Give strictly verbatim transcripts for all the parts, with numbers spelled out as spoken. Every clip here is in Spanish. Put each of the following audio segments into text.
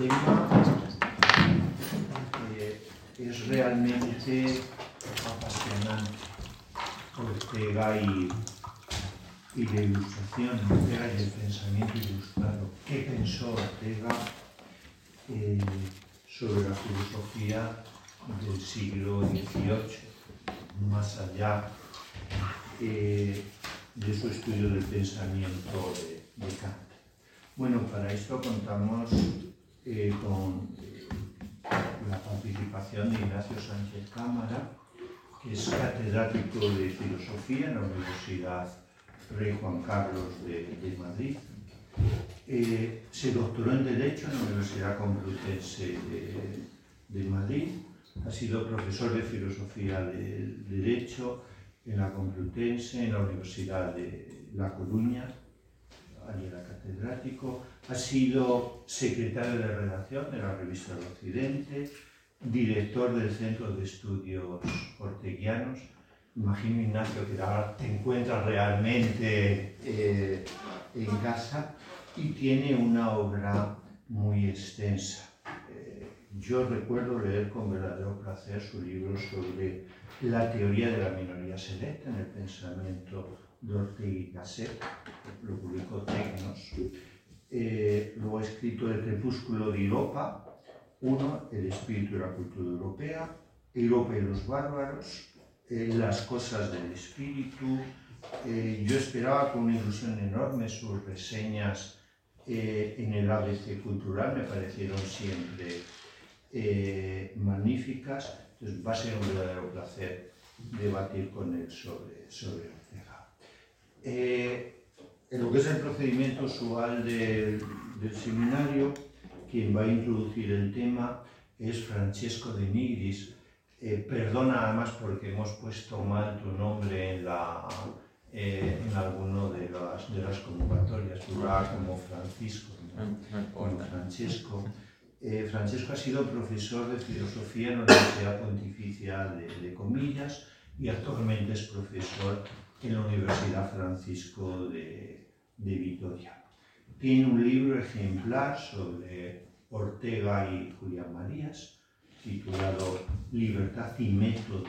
tema eh, es realmente apasionante. Ortega y, y la ilustración, Ortega y el pensamiento ilustrado. ¿Qué pensó Ortega eh, sobre la filosofía del siglo dieciocho, más allá eh, de su estudio del pensamiento de, de Kant? Bueno, para esto contamos eh, con eh, la participación de Ignacio Sánchez Cámara, que es catedrático de Filosofía en la Universidad Rey Juan Carlos de, de Madrid. Eh, se doctoró en Derecho en la Universidad Complutense de, de Madrid. Ha sido profesor de Filosofía de Derecho en la Complutense, en la Universidad de La Coruña. Allí era catedrático. Ha sido secretario de redacción de la Revista del Occidente, director del Centro de Estudios Orteguianos. Imagino, Ignacio, que ahora te encuentras realmente eh, en casa, y tiene una obra muy extensa. Eh, yo recuerdo leer con verdadero placer su libro sobre la teoría de la minoría selecta en el pensamiento de Ortega y Gasset, lo publicó Tecnos. Eh, luego ha escrito El crepúsculo de Europa, uno, El espíritu y la cultura europea, Europa y los bárbaros, eh, Las cosas del espíritu. Eh, yo esperaba con una ilusión enorme sus reseñas eh, en el A B C Cultural, me parecieron siempre eh, magníficas. Entonces va a ser un verdadero placer debatir con él sobre, sobre Ortega. Eh, en lo que es el procedimiento usual de, del seminario, quien va a introducir el tema es Francesco de Nigris. Eh, perdona además porque hemos puesto mal tu nombre en, la, eh, en alguno de las, de las convocatorias, figuraba como Francisco, ¿no? Como Francesco. Eh, Francesco ha sido profesor de filosofía en la Universidad Pontificia de, de Comillas y actualmente es profesor en la Universidad Francisco de, de Vitoria. Tiene un libro ejemplar sobre Ortega y Julián Marías, titulado Libertad y método,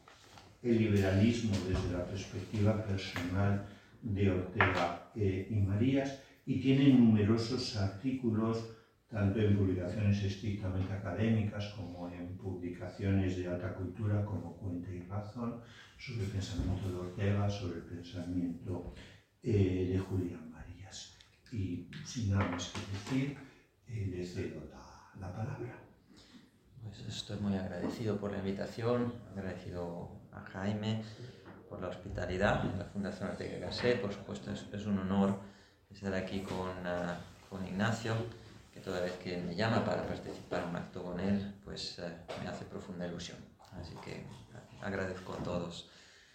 el liberalismo desde la perspectiva personal de Ortega eh, y Marías, y tiene numerosos artículos, tanto en publicaciones estrictamente académicas como en publicaciones de alta cultura como Cuenta y Razón, sobre el pensamiento de Ortega, sobre el pensamiento eh, de Julián Marías. Y sin nada más que decir, eh, le cedo la, la palabra. Pues estoy muy agradecido por la invitación, agradecido a Jaime por la hospitalidad en la Fundación Ortega y Gasset. Por supuesto, es, es un honor estar aquí con, uh, con Ignacio, que toda vez que me llama para participar en un acto con él, pues uh, me hace profunda ilusión. Así que agradezco a todos.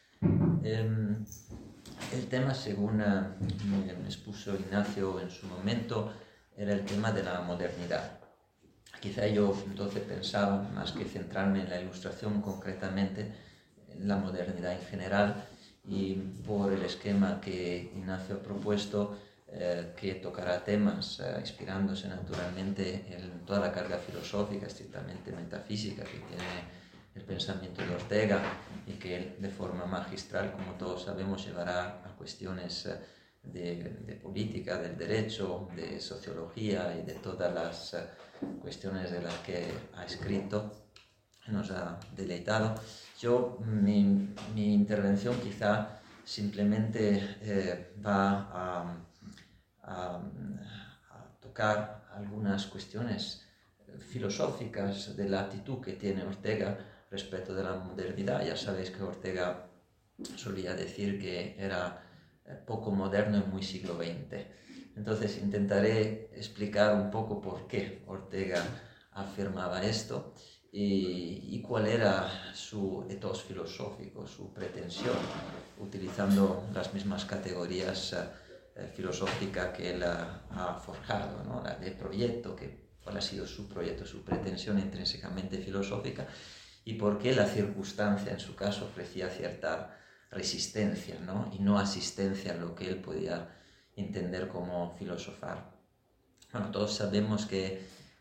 Um, el tema, según uh, me expuso Ignacio en su momento, era el tema de la modernidad. Quizá yo entonces pensaba, más que centrarme en la ilustración concretamente, en la modernidad en general, y por el esquema que Ignacio ha propuesto, eh, que tocará temas eh, inspirándose naturalmente en toda la carga filosófica, estrictamente metafísica, que tiene el pensamiento de Ortega, y que él, de forma magistral, como todos sabemos, llevará a cuestiones eh, de, de política, del derecho, de sociología y de todas las eh, cuestiones de las que ha escrito, nos ha deleitado. Yo, mi, mi intervención quizá simplemente eh, va a, a, a tocar algunas cuestiones filosóficas de la actitud que tiene Ortega respecto de la modernidad. Ya sabéis que Ortega solía decir que era poco moderno y muy siglo veinte. Entonces intentaré explicar un poco por qué Ortega afirmaba esto y, y cuál era su ethos filosófico, su pretensión, utilizando las mismas categorías eh, filosóficas que él ha, ha forjado, ¿no? La de proyecto, que, cuál ha sido su proyecto, su pretensión intrínsecamente filosófica, y por qué la circunstancia en su caso ofrecía cierta resistencia, ¿no? Y no asistencia a lo que él podía entender como filosofar. Bueno, todos sabemos que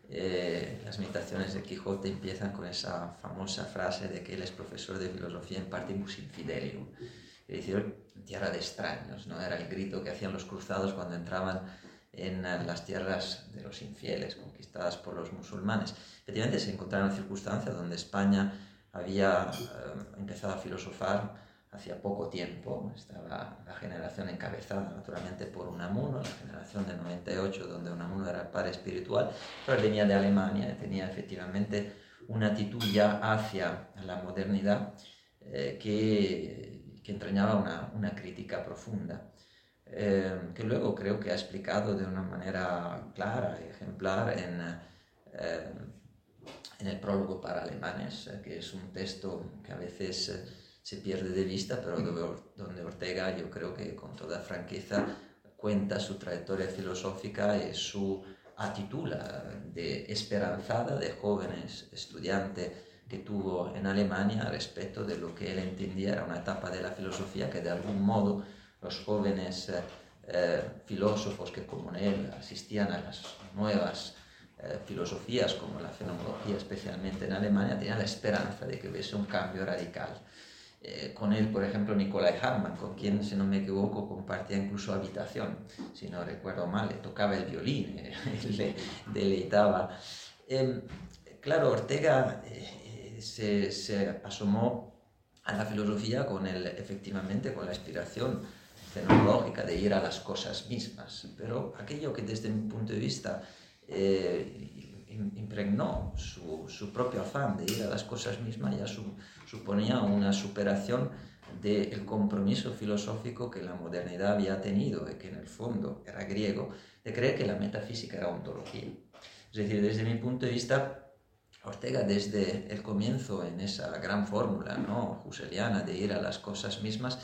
eh, las meditaciones de Quijote empiezan con esa famosa frase de que él es profesor de filosofía en partibus infidelium, es decir, tierra de extraños, ¿no? Era el grito que hacían los cruzados cuando entraban en las tierras de los infieles, conquistadas por los musulmanes. Efectivamente se encontraron circunstancias donde España había eh, empezado a filosofar hacía poco tiempo. Estaba la generación encabezada naturalmente por Unamuno, la generación del noventa y ocho, donde Unamuno era el padre espiritual, pero venía de Alemania y tenía efectivamente una actitud ya hacia la modernidad eh, que, que entrañaba una, una crítica profunda. Eh, que luego creo que ha explicado de una manera clara y ejemplar en, eh, en el prólogo para alemanes, eh, que es un texto que a veces eh, se pierde de vista, pero donde, donde Ortega, yo creo que con toda franqueza, cuenta su trayectoria filosófica y su actitud de esperanzada de jóvenes estudiantes que tuvo en Alemania respecto de lo que él entendía era una etapa de la filosofía que de algún modo los jóvenes eh, eh, filósofos que como él asistían a las nuevas eh, filosofías como la fenomenología, especialmente en Alemania, tenían la esperanza de que hubiese un cambio radical. Eh, con él, por ejemplo, Nicolai Hartmann, con quien, si no me equivoco, compartía incluso habitación, si no recuerdo mal, le tocaba el violín, eh, le deleitaba. Eh, claro, Ortega eh, se, se asomó a la filosofía con el, efectivamente con la inspiración fenomenológica de ir a las cosas mismas, pero aquello que desde mi punto de vista eh, impregnó su, su propio afán de ir a las cosas mismas ya su, suponía una superación del compromiso filosófico que la modernidad había tenido y que en el fondo era griego, de creer que la metafísica era ontología. Es decir, desde mi punto de vista, Ortega desde el comienzo en esa gran fórmula, ¿no?, husserliana de ir a las cosas mismas,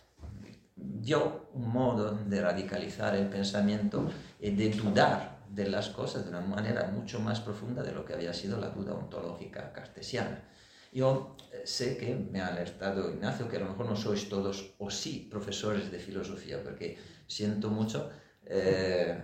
dio un modo de radicalizar el pensamiento y de dudar de las cosas de una manera mucho más profunda de lo que había sido la duda ontológica cartesiana. Yo sé que me ha alertado Ignacio que a lo mejor no sois todos o sí profesores de filosofía, porque siento mucho, eh,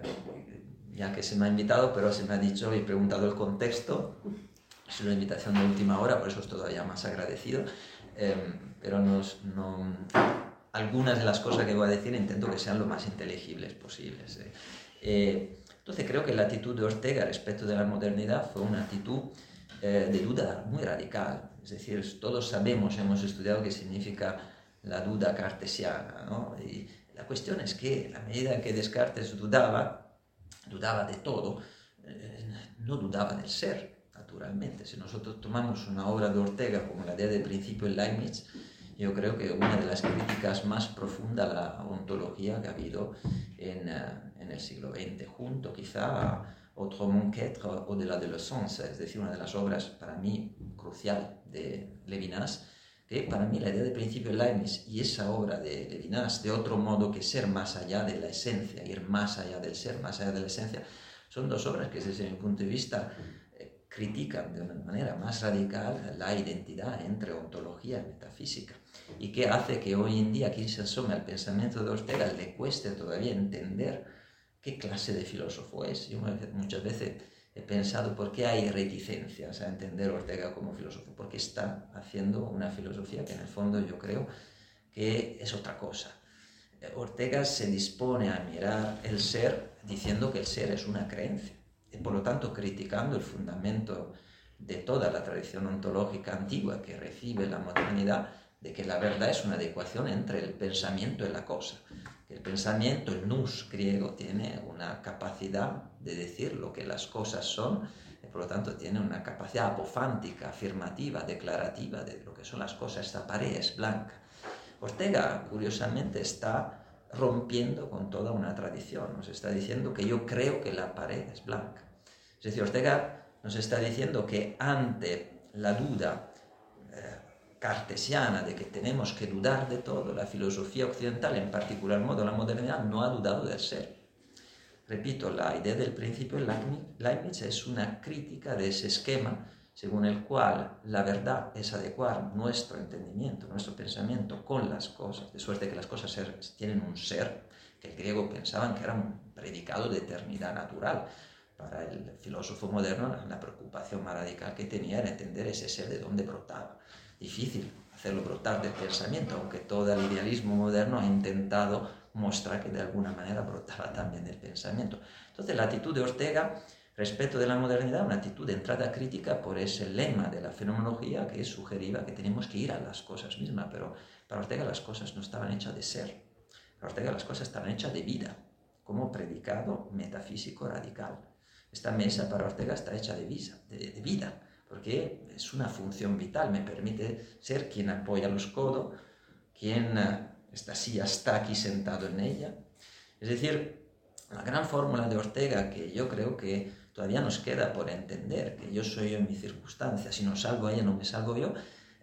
ya que se me ha invitado, pero se me ha dicho y preguntado el contexto, es una invitación de última hora, por eso es todavía más agradecido, eh, pero nos, no, algunas de las cosas que voy a decir intento que sean lo más inteligibles posibles. Eh. Eh, entonces creo que la actitud de Ortega respecto de la modernidad fue una actitud eh, de duda muy radical. Es decir, todos sabemos, hemos estudiado qué significa la duda cartesiana, ¿no? Y la cuestión es que a medida que Descartes dudaba, dudaba de todo, eh, no dudaba del ser, naturalmente. Si nosotros tomamos una obra de Ortega como la idea del principio en Leibniz, yo creo que una de las críticas más profundas a la ontología que ha habido en, uh, en el siglo veinte, junto quizá a Autrement qu'être o de la de l'essence, es decir, una de las obras para mí crucial de Levinas, que para mí la idea de principio de Leibniz y esa obra de Levinas, de otro modo que ser más allá de la esencia, ir más allá del ser, más allá de la esencia, son dos obras que desde mi punto de vista eh, critican de una manera más radical la identidad entre ontología y metafísica, y que hace que hoy en día quien se asome al pensamiento de Ortega le cueste todavía entender qué clase de filósofo es. Yo muchas veces he pensado por qué hay reticencias a entender a Ortega como filósofo, porque está haciendo una filosofía que en el fondo yo creo que es otra cosa. Ortega se dispone a mirar el ser diciendo que el ser es una creencia, y por lo tanto criticando el fundamento de toda la tradición ontológica antigua que recibe la modernidad, de que la verdad es una adecuación entre el pensamiento y la cosa. El pensamiento, el nous griego, tiene una capacidad de decir lo que las cosas son, y por lo tanto tiene una capacidad apofántica, afirmativa, declarativa de lo que son las cosas. Esta pared es blanca. Ortega, curiosamente, está rompiendo con toda una tradición. Nos está diciendo que yo creo que la pared es blanca. Es decir, Ortega nos está diciendo que ante la duda cartesiana de que tenemos que dudar de todo, la filosofía occidental, en particular modo la modernidad, no ha dudado del ser. Repito, la idea del principio de Leibniz es una crítica de ese esquema según el cual la verdad es adecuar nuestro entendimiento, nuestro pensamiento con las cosas, de suerte que las cosas ser, tienen un ser, que el griego pensaban que era un predicado de eternidad natural. para el filósofo moderno la preocupación más radical que tenía era entender ese ser de dónde brotaba. Difícil hacerlo brotar del pensamiento, aunque todo el idealismo moderno ha intentado mostrar que de alguna manera brotaba también del pensamiento. Entonces la actitud de Ortega respecto de la modernidad, una actitud de entrada crítica por ese lema de la fenomenología que sugería que tenemos que ir a las cosas mismas, pero para Ortega las cosas no estaban hechas de ser, para Ortega las cosas estaban hechas de vida, como predicado metafísico radical. Esta mesa para Ortega está hecha de vida, de, de vida, porque es una función vital, me permite ser quien apoya los codos, quien esta silla está aquí sentado en ella. Es decir, la gran fórmula de Ortega, que yo creo que todavía nos queda por entender, que yo soy yo en mi circunstancia, si no salgo ella no me salgo yo,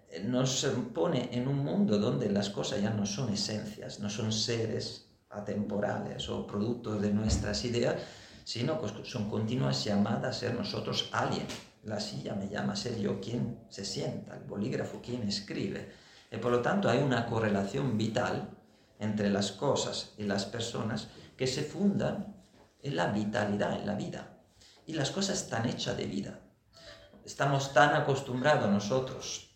nos pone en un mundo donde las cosas ya no son esencias, no son seres atemporales o productos de nuestras ideas, sino que son continuas llamadas a ser nosotros alguien. La silla me llama a ser yo quien se sienta, el bolígrafo quien escribe. Y por lo tanto hay una correlación vital entre las cosas y las personas que se fundan en la vitalidad, en la vida. Y las cosas están hechas de vida. Estamos tan acostumbrados nosotros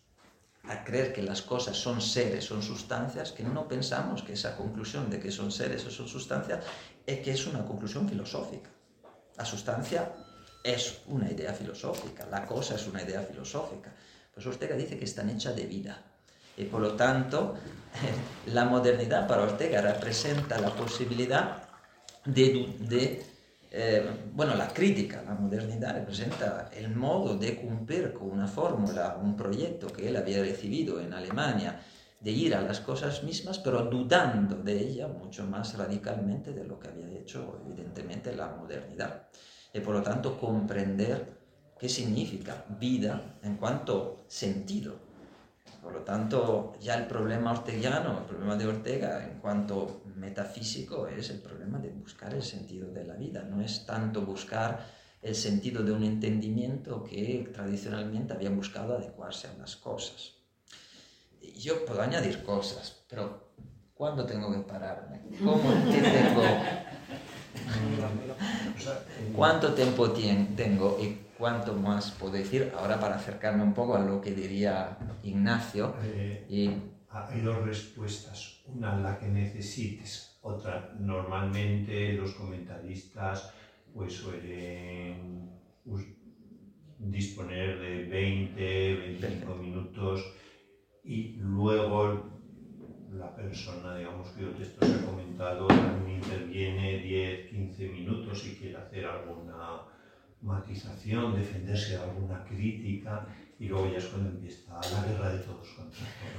a creer que las cosas son seres, son sustancias, que no pensamos que esa conclusión de que son seres o son sustancias es que es una conclusión filosófica. La sustancia es una idea filosófica, la cosa es una idea filosófica. Pues Ortega dice que están hechas de vida. Y por lo tanto, la modernidad para Ortega representa la posibilidad de, de eh, bueno, la crítica, la modernidad representa el modo de cumplir con una fórmula, un proyecto que él había recibido en Alemania, de ir a las cosas mismas, pero dudando de ella mucho más radicalmente de lo que había hecho, evidentemente, la modernidad. Y por lo tanto, comprender qué significa vida en cuanto sentido. Por lo tanto, ya el problema orteguiano, el problema de Ortega en cuanto metafísico es el problema de buscar el sentido de la vida. No es tanto buscar el sentido de un entendimiento que tradicionalmente había buscado adecuarse a las cosas. Yo puedo añadir cosas, pero ¿cuándo tengo que pararme? ¿Cómo qué tengo? ¿Cuánto tiempo tengo y cuánto más puedo decir? Ahora para acercarme un poco a lo que diría Ignacio. Eh, y... Hay dos respuestas, una la que necesites, otra normalmente los comentaristas pues suelen disponer de veinte, veinticinco minutos y luego la persona, digamos, que el texto se ha comentado, también interviene diez, quince minutos y quiere hacer alguna matización, defenderse de alguna crítica, y luego ya es cuando empieza la guerra de todos contra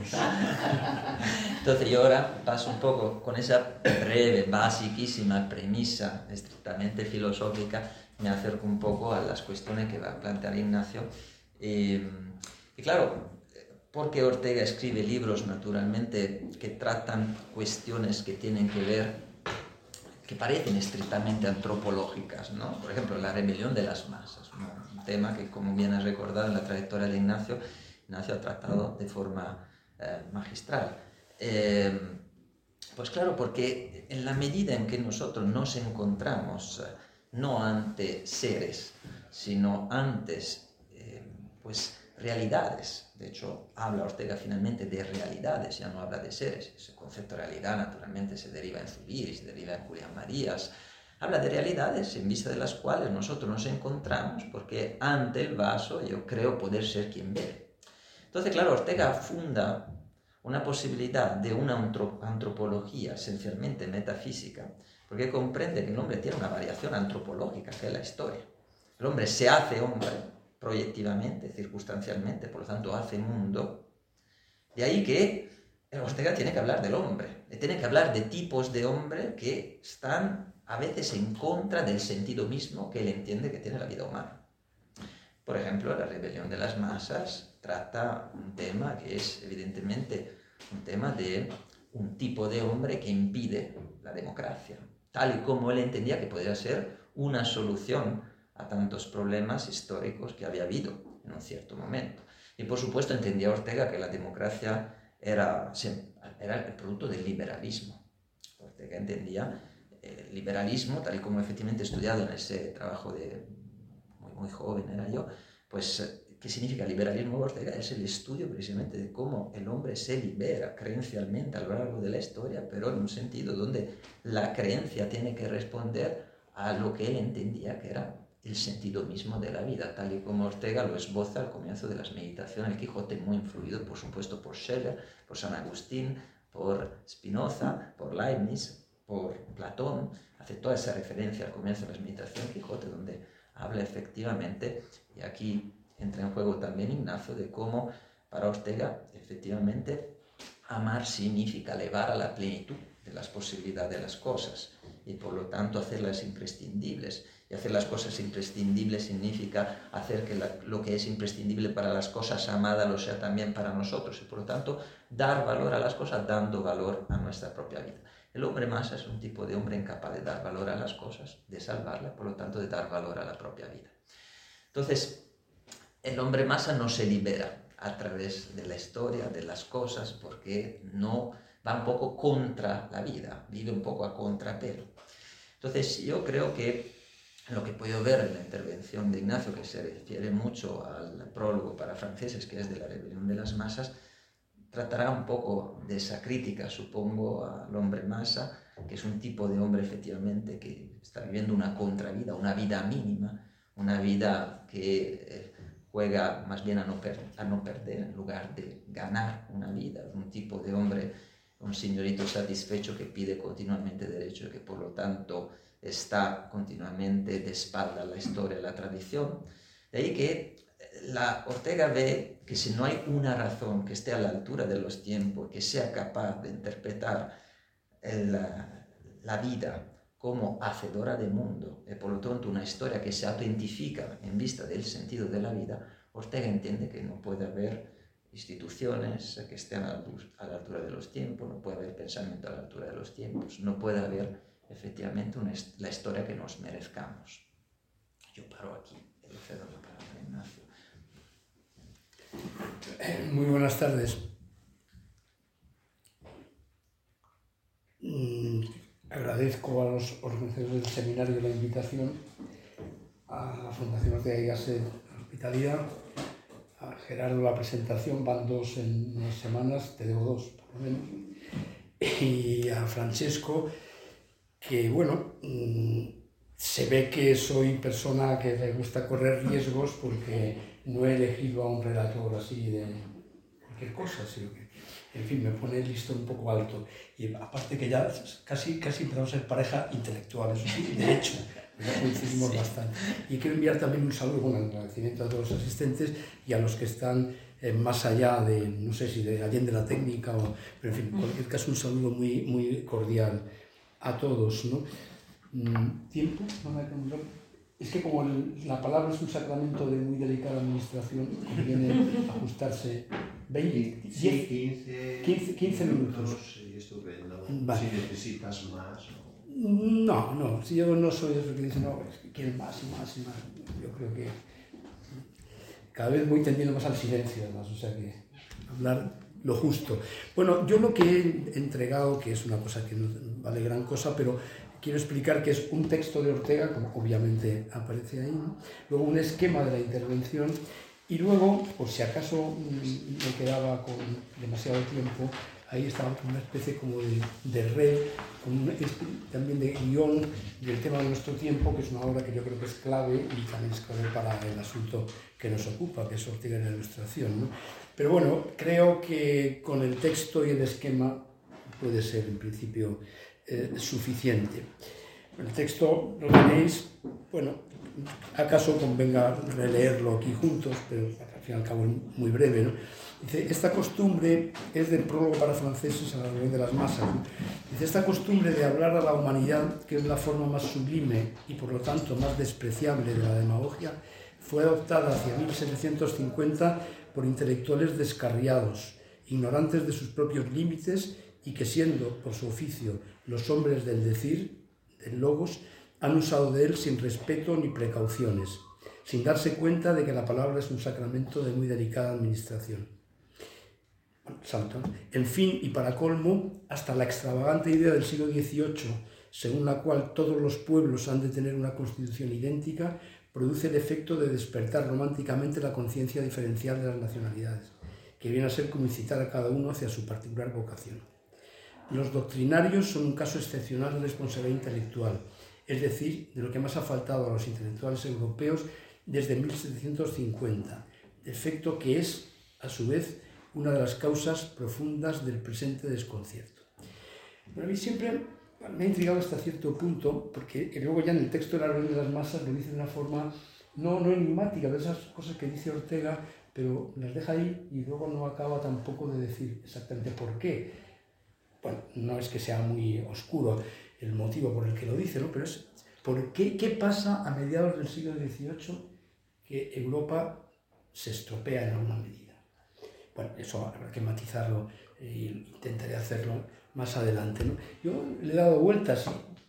todos. Entonces yo ahora paso un poco con esa breve, basiquísima premisa estrictamente filosófica, me acerco un poco a las cuestiones que va a plantear Ignacio. Y, y claro, porque Ortega escribe libros, naturalmente, que tratan cuestiones que tienen que ver, que parecen estrictamente antropológicas, ¿no? Por ejemplo, la rebelión de las masas, ¿no? Un tema que, como bien has recordado en la trayectoria de Ignacio, Ignacio ha tratado de forma eh, magistral. Eh, pues claro, porque en la medida en que nosotros nos encontramos eh, no ante seres, sino antes, eh, pues, realidades. De hecho, habla Ortega finalmente de realidades, ya no habla de seres. Ese concepto de realidad naturalmente se deriva en Zubiri, se deriva en Julián Marías. Habla de realidades en vista de las cuales nosotros nos encontramos, porque ante el vaso yo creo poder ser quien ve. Entonces, claro, Ortega funda una posibilidad de una antropología esencialmente metafísica, porque comprende que el hombre tiene una variación antropológica, que es la historia. El hombre se hace hombre proyectivamente, circunstancialmente, por lo tanto hace mundo. De ahí que Ortega tiene que hablar del hombre, tiene que hablar de tipos de hombre que están a veces en contra del sentido mismo que él entiende que tiene la vida humana. Por ejemplo, la rebelión de las masas trata un tema que es evidentemente un tema de un tipo de hombre que impide la democracia, tal y como él entendía que podría ser una solución a tantos problemas históricos que había habido en un cierto momento. Y por supuesto entendía Ortega que la democracia era, era el producto del liberalismo. Ortega entendía el liberalismo, tal y como efectivamente he estudiado en ese trabajo de muy, muy joven era yo, pues ¿qué significa liberalismo Ortega? Es el estudio precisamente de cómo el hombre se libera creencialmente a lo largo de la historia, pero en un sentido donde la creencia tiene que responder a lo que él entendía que era el sentido mismo de la vida, tal y como Ortega lo esboza al comienzo de las meditaciones. El Quijote, muy influido, por supuesto, por Scheler, por San Agustín, por Spinoza, por Leibniz, por Platón, hace toda esa referencia al comienzo de las meditaciones del Quijote, donde habla efectivamente, y aquí entra en juego también Ignacio, de cómo para Ortega efectivamente amar significa elevar a la plenitud de las posibilidades de las cosas y por lo tanto hacerlas imprescindibles. Y hacer las cosas imprescindibles significa hacer que la, lo que es imprescindible para las cosas amadas lo sea también para nosotros y por lo tanto dar valor a las cosas dando valor a nuestra propia vida. El hombre masa es un tipo de hombre incapaz de dar valor a las cosas, de salvarlas, por lo tanto de dar valor a la propia vida. Entonces, el hombre masa no se libera a través de la historia, de las cosas, porque no va un poco contra la vida, vive un poco a contrapelo. Entonces, yo creo que lo que puedo ver en la intervención de Ignacio, que se refiere mucho al prólogo para franceses, que es de la rebelión de las masas, tratará un poco de esa crítica, supongo, al hombre masa, que es un tipo de hombre efectivamente que está viviendo una contravida, una vida mínima, una vida que eh, juega más bien a no, per a no perder en lugar de ganar una vida, un tipo de hombre, un señorito satisfecho que pide continuamente derecho y que por lo tanto está continuamente de espalda a la historia y la tradición. De ahí que la Ortega ve que si no hay una razón que esté a la altura de los tiempos, que sea capaz de interpretar el, la, la vida como hacedora de mundo, y por lo tanto una historia que se autentifica en vista del sentido de la vida, Ortega entiende que no puede haber instituciones que estén a la, a la altura de los tiempos, no puede haber pensamiento a la altura de los tiempos, no puede haber efectivamente una, la historia que nos merezcamos. Yo paro aquí, el cedo para Ignacio. Muy buenas tardes. Mm, agradezco a los organizadores del seminario la invitación, a la Fundación Ortega y Gasset Hospitalidad, a Gerardo la presentación, van dos en unas semanas, te debo dos por lo menos, y a Francesco, que bueno, se ve que soy persona que le gusta correr riesgos porque no he elegido a un relator así de cualquier cosa, sino que, en fin, me pone el listón un poco alto. Y aparte que ya casi, casi empezamos a ser pareja intelectual, eso sí, de hecho, ya coincidimos sí. bastante. Y quiero enviar también un saludo, bueno, un agradecimiento a todos los asistentes y a los que están eh, más allá de, no sé si de allende la técnica, o, pero en fin, en cualquier caso un saludo muy, muy cordial a todos, ¿no? ¿Tiempo? Es que como el, la palabra es un sacramento de muy delicada administración, conviene ajustarse veinte, sí, quince, quince, quince minutos. Sí, estupendo. Vale. Si necesitas más. No, no, si yo no soy eso que dice, no, es que quieren más y más y más. Yo creo que cada vez voy tendiendo más al silencio, además, o sea que hablar lo justo. Bueno, yo lo que he entregado, que es una cosa que no vale gran cosa, pero quiero explicar que es un texto de Ortega, como obviamente aparece ahí, ¿no? Luego un esquema de la intervención y luego, por si acaso me quedaba con demasiado tiempo, ahí estaba una especie como de, de red, con un, también de guión del tema de nuestro tiempo, que es una obra que yo creo que es clave y también es clave para el asunto que nos ocupa, que es Ortega en la Ilustración, ¿no? Pero bueno, creo que con el texto y el esquema puede ser en principio eh, suficiente. El texto lo tenéis, bueno, acaso convenga releerlo aquí juntos, pero al fin y al cabo es muy breve, ¿no? Dice, esta costumbre es del prólogo para franceses a la rebelión de las masas, ¿no? Dice, esta costumbre de hablar a la humanidad, que es la forma más sublime y por lo tanto más despreciable de la demagogia, fue adoptada hacia mil setecientos cincuenta por intelectuales descarriados, ignorantes de sus propios límites y que siendo, por su oficio, los hombres del decir, del logos, han usado de él sin respeto ni precauciones, sin darse cuenta de que la palabra es un sacramento de muy delicada administración. Salto. En fin, y para colmo, hasta la extravagante idea del siglo dieciocho, según la cual todos los pueblos han de tener una constitución idéntica, produce el efecto de despertar románticamente la conciencia diferencial de las nacionalidades, que viene a ser como incitar a cada uno hacia su particular vocación. Los doctrinarios son un caso excepcional de responsabilidad intelectual, es decir, de lo que más ha faltado a los intelectuales europeos desde mil setecientos cincuenta, efecto que es, a su vez, una de las causas profundas del presente desconcierto. Pero a mí siempre me ha intrigado hasta cierto punto, porque luego ya en el texto de la Rebelión de las Masas lo dice de una forma no, no enigmática, de esas cosas que dice Ortega, pero las deja ahí y luego no acaba tampoco de decir exactamente por qué. Bueno, no es que sea muy oscuro el motivo por el que lo dice, ¿no? Pero es ¿por qué, qué pasa a mediados del siglo dieciocho que Europa se estropea en alguna medida? Bueno, eso habrá que matizarlo e intentaré hacerlo más adelante, ¿no? Yo le he dado vueltas.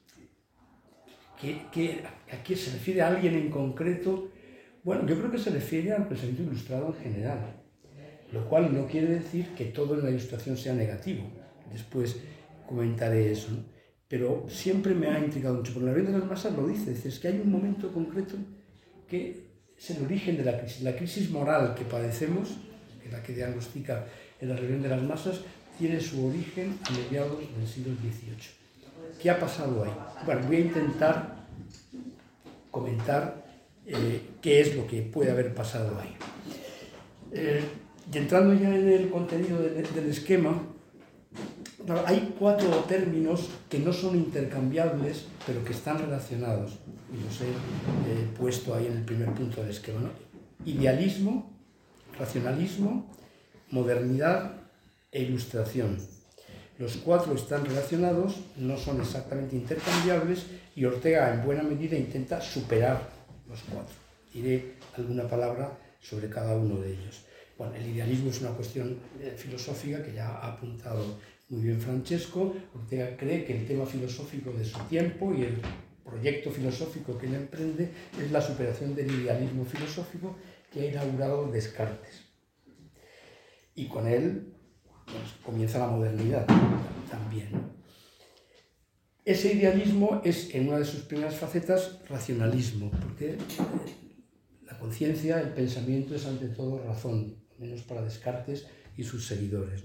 ¿Qué, qué, ¿A qué se refiere a alguien en concreto? Bueno, yo creo que se refiere al pensamiento ilustrado en general, lo cual no quiere decir que todo en la ilustración sea negativo. Después comentaré eso, ¿no? Pero siempre me ha intrigado mucho, porque la Rebelión de las Masas lo dice, dice, es que hay un momento concreto que es el origen de la crisis. La crisis moral que padecemos, que es la que diagnostica en la Rebelión de las Masas, tiene su origen a mediados del siglo dieciocho. ¿Qué ha pasado ahí? Bueno, voy a intentar comentar eh, qué es lo que puede haber pasado ahí. Eh, y entrando ya en el contenido del, del esquema, hay cuatro términos que no son intercambiables, pero que están relacionados, y los he eh, puesto ahí en el primer punto del esquema, ¿no? Idealismo, racionalismo, modernidad e ilustración. Los cuatro están relacionados, no son exactamente intercambiables, y Ortega en buena medida intenta superar los cuatro. Diré alguna palabra sobre cada uno de ellos. Bueno, el idealismo es una cuestión eh, filosófica que ya ha apuntado muy bien Francesco. Ortega cree que el tema filosófico de su tiempo y el proyecto filosófico que él emprende es la superación del idealismo filosófico que ha inaugurado Descartes. Y con él pues, comienza la modernidad también. Ese idealismo es, en una de sus primeras facetas, racionalismo, porque la conciencia, el pensamiento es ante todo razón, al menos para Descartes y sus seguidores.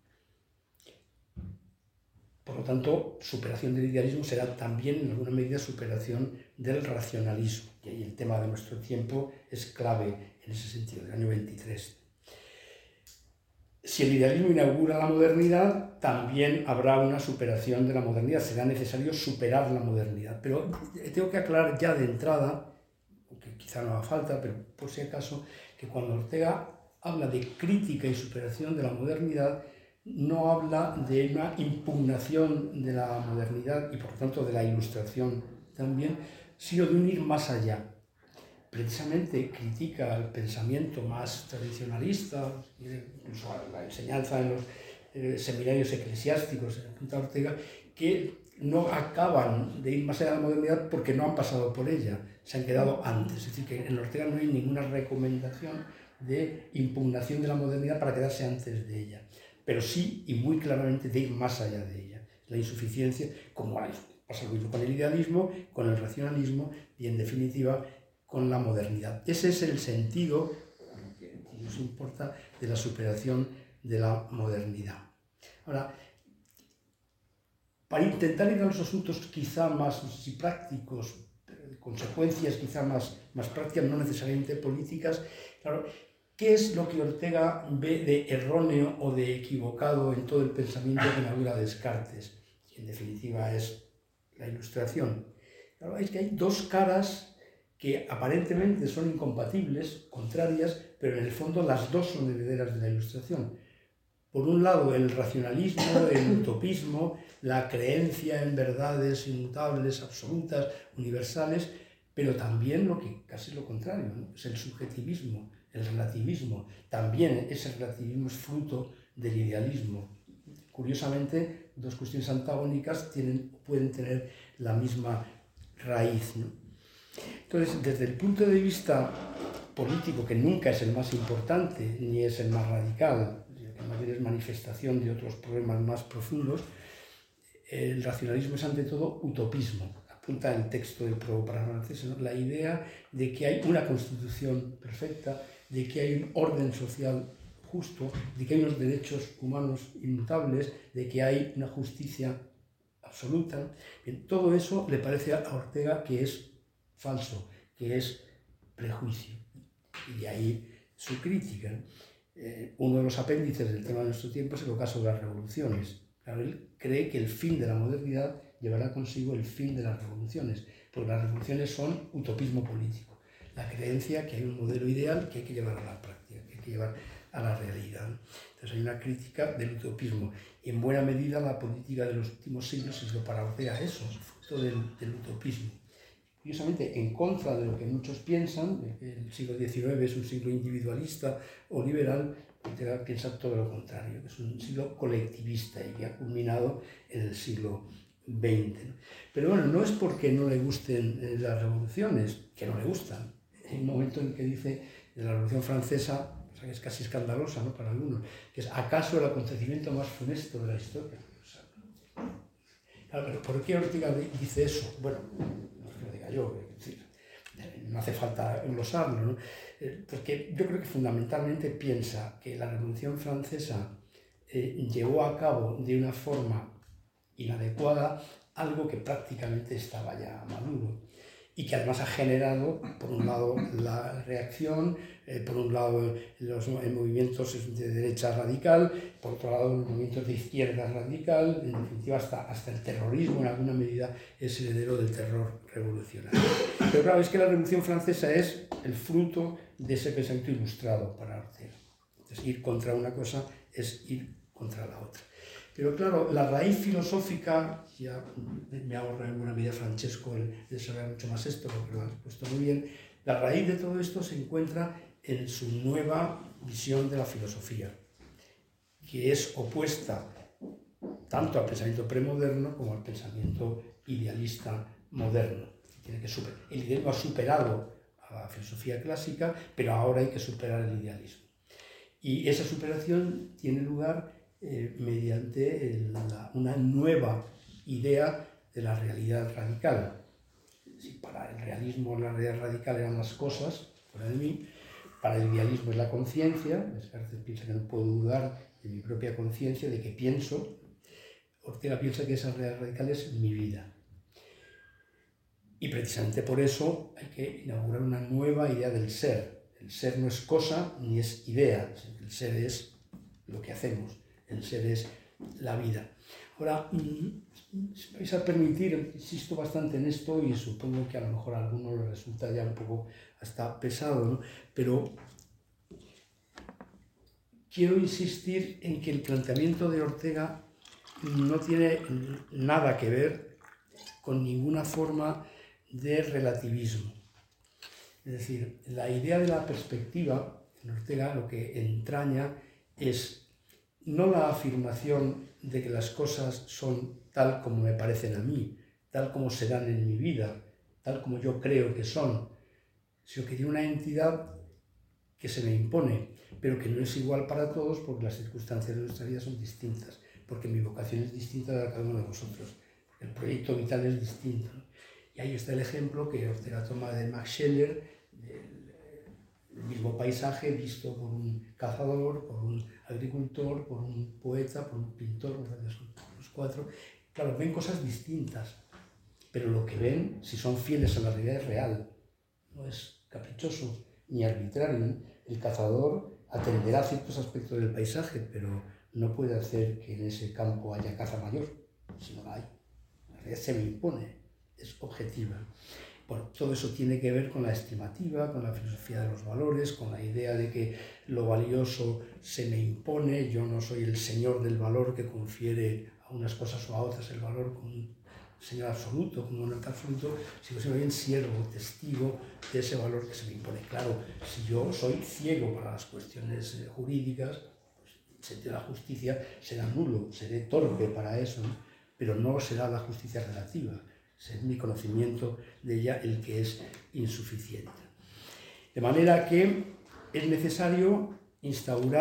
Por lo tanto, superación del idealismo será también, en alguna medida, superación del racionalismo. Y ahí el tema de nuestro tiempo es clave en ese sentido, del año veintitrés. Si el idealismo inaugura la modernidad, también habrá una superación de la modernidad. Será necesario superar la modernidad. Pero tengo que aclarar ya de entrada, aunque quizá no haga falta, pero por si acaso, que cuando Ortega habla de crítica y superación de la modernidad, no habla de una impugnación de la modernidad y por lo tanto de la ilustración también, sino de un ir más allá. Precisamente critica el pensamiento más tradicionalista, incluso la enseñanza en los eh, seminarios eclesiásticos en Punta Ortega, que no acaban de ir más allá de la modernidad porque no han pasado por ella, se han quedado antes. Es decir, que en Ortega no hay ninguna recomendación de impugnación de la modernidad para quedarse antes de ella, pero sí y muy claramente de ir más allá de ella. La insuficiencia, como pasa lo mismo con el idealismo, con el racionalismo y en definitiva con la modernidad. Ese es el sentido que nos importa de la superación de la modernidad. Ahora, para intentar ir a los asuntos quizá más no sé si prácticos, consecuencias quizá más, más prácticas, no necesariamente políticas, claro, ¿qué es lo que Ortega ve de erróneo o de equivocado en todo el pensamiento que inaugura Descartes? Y en definitiva es la ilustración. Claro, es que hay dos caras que aparentemente son incompatibles, contrarias, pero en el fondo las dos son herederas de la ilustración. Por un lado, el racionalismo, el utopismo, la creencia en verdades inmutables, absolutas, universales, pero también lo que casi es lo contrario, ¿no? Es el subjetivismo, el relativismo. También ese relativismo es fruto del idealismo. Curiosamente, dos cuestiones antagónicas tienen, pueden tener la misma raíz, ¿no? Entonces, desde el punto de vista político, que nunca es el más importante, ni es el más radical, que más bien es manifestación de otros problemas más profundos, el racionalismo es ante todo utopismo. Apunta el texto del Pro para francés, ¿no? La idea de que hay una constitución perfecta, de que hay un orden social justo, de que hay unos derechos humanos inmutables, de que hay una justicia absoluta. Bien, todo eso le parece a Ortega que es falso, que es prejuicio. Y de ahí su crítica. Eh, uno de los apéndices del tema de nuestro tiempo es el ocaso de las revoluciones. Claro, él cree que el fin de la modernidad llevará consigo el fin de las revoluciones, porque las revoluciones son utopismo político. La creencia que hay un modelo ideal que hay que llevar a la práctica, que hay que llevar a la realidad. Entonces hay una crítica del utopismo. Y en buena medida la política de los últimos siglos ha sido para Ortega eso, fruto del, del utopismo. Curiosamente, en contra de lo que muchos piensan, de que el siglo diecinueve es un siglo individualista o liberal, Ortega piensa todo lo contrario, que es un siglo colectivista y que ha culminado en el siglo veinte. Pero bueno, no es porque no le gusten las revoluciones, que no le gustan. Hay un momento en que dice de la Revolución Francesa, o sea, que es casi escandalosa, ¿no?, para algunos, que es acaso el acontecimiento más funesto de la historia. O sea, claro, pero ¿por qué Ortega dice eso? Bueno, no es que lo diga yo, es decir, no hace falta englosarlo, ¿no? Porque yo creo que fundamentalmente piensa que la Revolución Francesa eh, llevó a cabo de una forma inadecuada algo que prácticamente estaba ya maduro y que además ha generado, por un lado, la reacción, eh, por un lado, los movimientos de derecha radical, por otro lado, los movimientos de izquierda radical, en definitiva, hasta, hasta el terrorismo, en alguna medida, es heredero del terror revolucionario. Pero claro, es que la Revolución Francesa es el fruto de ese pensamiento ilustrado para Ortega. Entonces, ir contra una cosa es ir contra la otra. Pero claro, la raíz filosófica, ya me ahorra en una medida Francesco el desarrollar mucho más esto, porque lo ha puesto muy bien, la raíz de todo esto se encuentra en su nueva visión de la filosofía, que es opuesta tanto al pensamiento premoderno como al pensamiento idealista moderno. Tiene que super... El idealismo ha superado a la filosofía clásica, pero ahora hay que superar el idealismo. Y esa superación tiene lugar Eh, mediante el, la, una nueva idea de la realidad radical. Si para el realismo la realidad radical eran las cosas fuera de mí, para el idealismo es la conciencia. Descartes piensa que no puedo dudar de mi propia conciencia, de que pienso. Ortega piensa que esa realidad radical es mi vida. Y precisamente por eso hay que inaugurar una nueva idea del ser. El ser no es cosa ni es idea, el ser es lo que hacemos. El ser es la vida. Ahora, si me vais a permitir, insisto bastante en esto y supongo que a lo mejor a algunos les resulta ya un poco hasta pesado, ¿no? Pero quiero insistir en que el planteamiento de Ortega no tiene nada que ver con ninguna forma de relativismo. Es decir, la idea de la perspectiva en Ortega lo que entraña es no la afirmación de que las cosas son tal como me parecen a mí, tal como se dan en mi vida, tal como yo creo que son, sino que tiene una entidad que se me impone, pero que no es igual para todos porque las circunstancias de nuestra vida son distintas, porque mi vocación es distinta de cada uno de vosotros, porque el proyecto vital es distinto. Y ahí está el ejemplo que Ortega toma de Max Scheler, el mismo paisaje visto por un cazador, por un agricultor, por un poeta, por un pintor, los cuatro. Claro, ven cosas distintas, pero lo que ven, si son fieles a la realidad, es real. No es caprichoso ni arbitrario. El cazador atenderá ciertos aspectos del paisaje, pero no puede hacer que en ese campo haya caza mayor, si no la hay. La realidad se me impone, es objetiva. Bueno, todo eso tiene que ver con la estimativa, con la filosofía de los valores, con la idea de que lo valioso se me impone, yo no soy el señor del valor que confiere a unas cosas o a otras el valor con un señor absoluto, con un honor absoluto, sino que soy bien siervo, testigo de ese valor que se me impone. Claro, si yo soy ciego para las cuestiones jurídicas, pues el sentido de la justicia será nulo, seré torpe para eso, ¿no? Pero no será la justicia relativa. Es mi conocimiento de ella el que es insuficiente. De manera que es necesario instaurar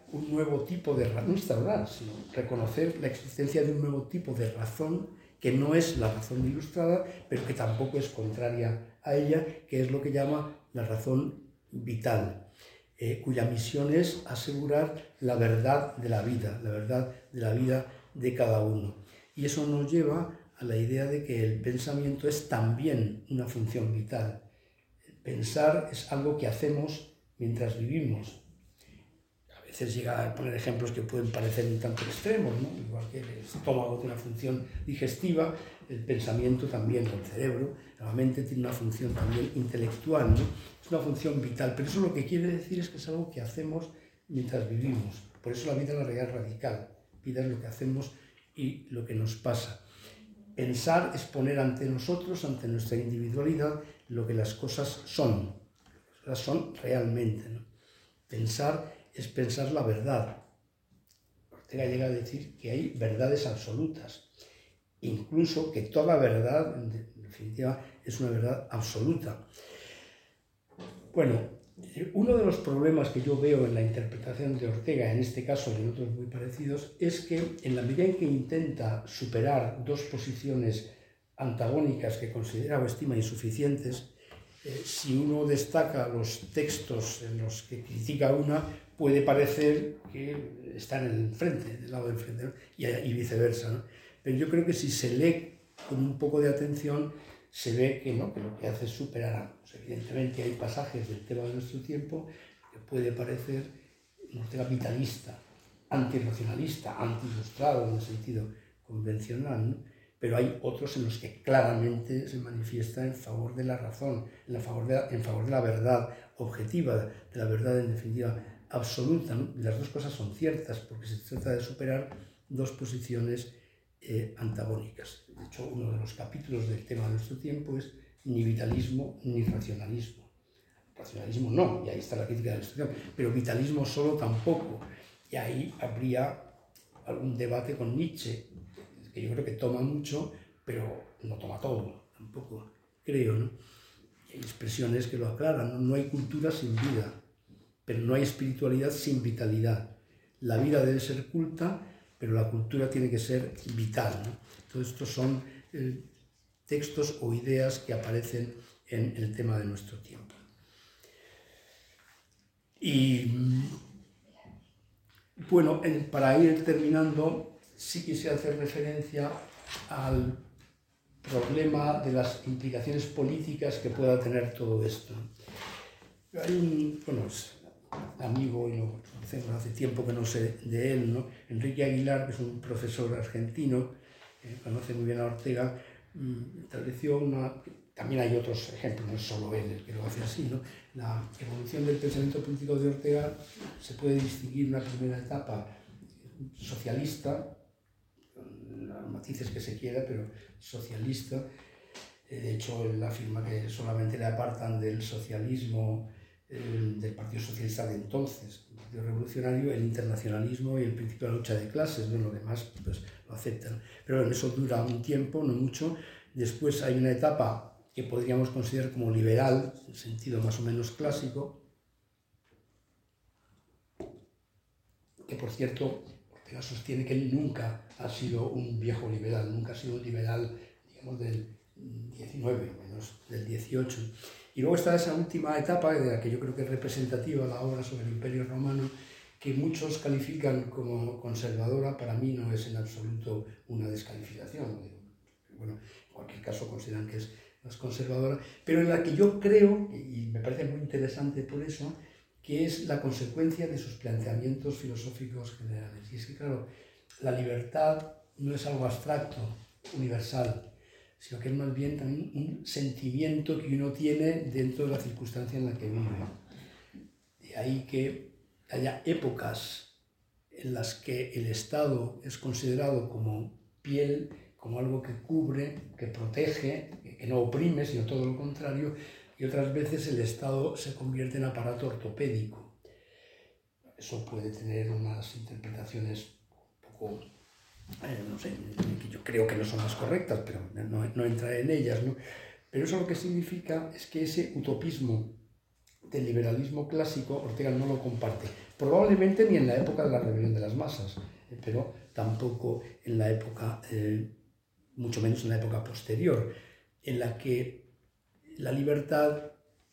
un nuevo tipo de razón, no instaurar, sino reconocer la existencia de un nuevo tipo de razón que no es la razón ilustrada, pero que tampoco es contraria a ella, que es lo que llama la razón vital, eh, cuya misión es asegurar la verdad de la vida, la verdad de la vida de cada uno. Y eso nos lleva a la idea de que el pensamiento es también una función vital. Pensar es algo que hacemos mientras vivimos. A veces llega a poner ejemplos que pueden parecer un tanto extremos, ¿no? Igual que el estómago tiene una función digestiva, el pensamiento también, o el cerebro, la mente tiene una función también intelectual, ¿no? Es una función vital, pero eso lo que quiere decir es que es algo que hacemos mientras vivimos. Por eso la vida es la realidad radical. Vida es lo que hacemos y lo que nos pasa. Pensar es poner ante nosotros, ante nuestra individualidad, lo que las cosas son. Las cosas son realmente, ¿no? Pensar es pensar la verdad. Ortega llega a decir que hay verdades absolutas, incluso que toda verdad, en definitiva, es una verdad absoluta. Bueno, uno de los problemas que yo veo en la interpretación de Ortega, en este caso y en otros muy parecidos, es que en la medida en que intenta superar dos posiciones antagónicas que considera o estima insuficientes, eh, si uno destaca los textos en los que critica una, puede parecer que está en el frente, del lado del frente, ¿no? y, y viceversa, ¿no? Pero yo creo que si se lee con un poco de atención, se ve que, ¿no? que lo que hace es superar ambos. Evidentemente hay pasajes del tema de nuestro tiempo que puede parecer un Ortega vitalista, antirracionalista, anti-ilustrado en el sentido convencional, ¿no? Pero hay otros en los que claramente se manifiesta en favor de la razón, en favor de la, en favor de la verdad objetiva, de la verdad en definitiva absoluta, ¿no? Las dos cosas son ciertas porque se trata de superar dos posiciones eh, antagónicas. De hecho, uno de los capítulos del tema de nuestro tiempo es ni vitalismo ni racionalismo. Racionalismo no, y ahí está la crítica de la institución, pero vitalismo solo tampoco. Y ahí habría algún debate con Nietzsche, que yo creo que toma mucho, pero no toma todo, tampoco creo, ¿no? Hay expresiones que lo aclaran, ¿no? No hay cultura sin vida, pero no hay espiritualidad sin vitalidad. La vida debe ser culta, pero la cultura tiene que ser vital, ¿no? Todos estos son eh, textos o ideas que aparecen en el tema de nuestro tiempo. Y bueno, para ir terminando, sí quisiera hacer referencia al problema de las implicaciones políticas que pueda tener todo esto. Hay un, bueno, es amigo, y lo conocemos hace tiempo que no sé de él, ¿no? Enrique Aguilar, que es un profesor argentino, que conoce muy bien a Ortega, estableció una... También hay otros ejemplos, no es solo él el que lo hace así, ¿no? La evolución del pensamiento político de Ortega se puede distinguir en una primera etapa socialista, con los matices que se quiera, pero socialista. De hecho, él afirma que solamente le apartan del socialismo el, del Partido Socialista de entonces, el Partido Revolucionario, el internacionalismo y el principio de la lucha de clases. Bueno, lo demás pues, lo aceptan. Pero bueno, eso dura un tiempo, no mucho. Después hay una etapa que podríamos considerar como liberal, en sentido más o menos clásico, que por cierto, Ortega sostiene que él nunca ha sido un viejo liberal, nunca ha sido un liberal, digamos, del diecinueve, menos del dieciocho. Y luego está esa última etapa, de la que yo creo que es representativa, la obra sobre el Imperio Romano, que muchos califican como conservadora. Para mí no es en absoluto una descalificación. Bueno, en cualquier caso consideran que es más conservadora, pero en la que yo creo, y me parece muy interesante por eso, que es la consecuencia de sus planteamientos filosóficos generales. Y es que, claro, la libertad no es algo abstracto, universal, sino que es más bien también un sentimiento que uno tiene dentro de la circunstancia en la que vive. De ahí que haya épocas en las que el Estado es considerado como piel, como algo que cubre, que protege, que no oprime, sino todo lo contrario, y otras veces el Estado se convierte en aparato ortopédico. Eso puede tener unas interpretaciones un poco, eh, no sé, que yo creo que no son las correctas, pero no, no entraré en ellas, ¿no? Pero eso lo que significa es que ese utopismo del liberalismo clásico Ortega no lo comparte. Probablemente ni en la época de la rebelión de las masas, eh, pero tampoco en la época, eh, mucho menos en la época posterior, en la que la libertad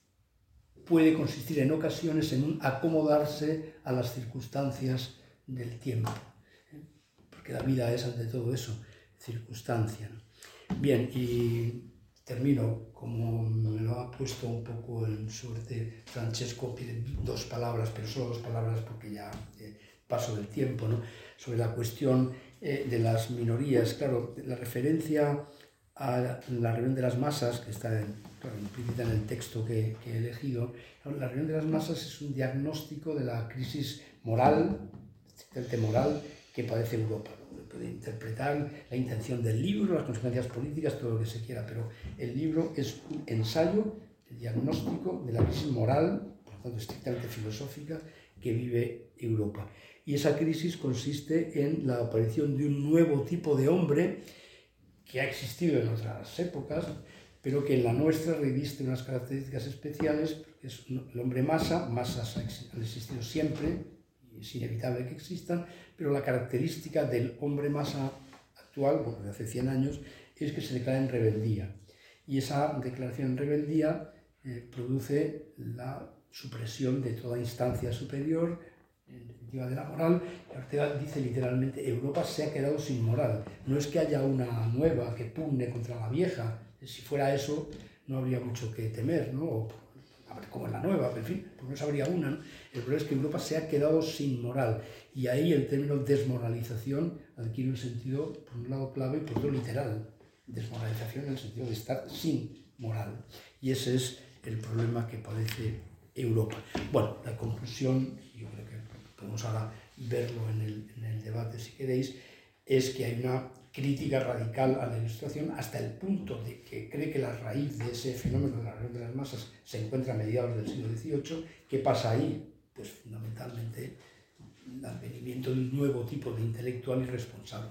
puede consistir en ocasiones en un acomodarse a las circunstancias del tiempo, ¿eh? Porque la vida es ante todo eso, circunstancia, ¿no? Bien, y termino, como me lo ha puesto un poco en suerte Francesco, pide dos palabras, pero solo dos palabras porque ya eh, paso del tiempo, ¿no? Sobre la cuestión eh, de las minorías. Claro, la referencia a la reunión de las masas, que está en, claro, implícita en el texto que, que he elegido, la reunión de las masas es un diagnóstico de la crisis moral, estrictamente moral, que padece Europa. Puede interpretar la intención del libro, las consecuencias políticas, todo lo que se quiera, pero el libro es un ensayo, el diagnóstico de la crisis moral, por lo tanto estrictamente filosófica, que vive Europa. Y esa crisis consiste en la aparición de un nuevo tipo de hombre que ha existido en otras épocas, pero que en la nuestra reviste unas características especiales, porque es el hombre masa, masas han existido siempre, es inevitable que existan, pero la característica del hombre masa actual, bueno, de hace cien años, es que se declara en rebeldía. Y esa declaración en rebeldía eh, produce la supresión de toda instancia superior, en definitiva de la moral. Y Ortega dice literalmente, Europa se ha quedado sin moral. No es que haya una nueva que pugne contra la vieja, si fuera eso no habría mucho que temer, ¿no? O, a ver cómo es la nueva, pero en fin, pues no sabría una, ¿no? El problema es que Europa se ha quedado sin moral, y ahí el término desmoralización adquiere un sentido, por un lado clave y por otro literal. Desmoralización en el sentido de estar sin moral, y ese es el problema que padece Europa. Bueno, la conclusión, yo creo que podemos ahora verlo en el, en el debate si queréis, es que hay una crítica radical a la Ilustración hasta el punto de que cree que la raíz de ese fenómeno de la reunión de las masas se encuentra a mediados del siglo dieciocho. ¿Qué pasa ahí? Pues fundamentalmente el advenimiento de un nuevo tipo de intelectual irresponsable,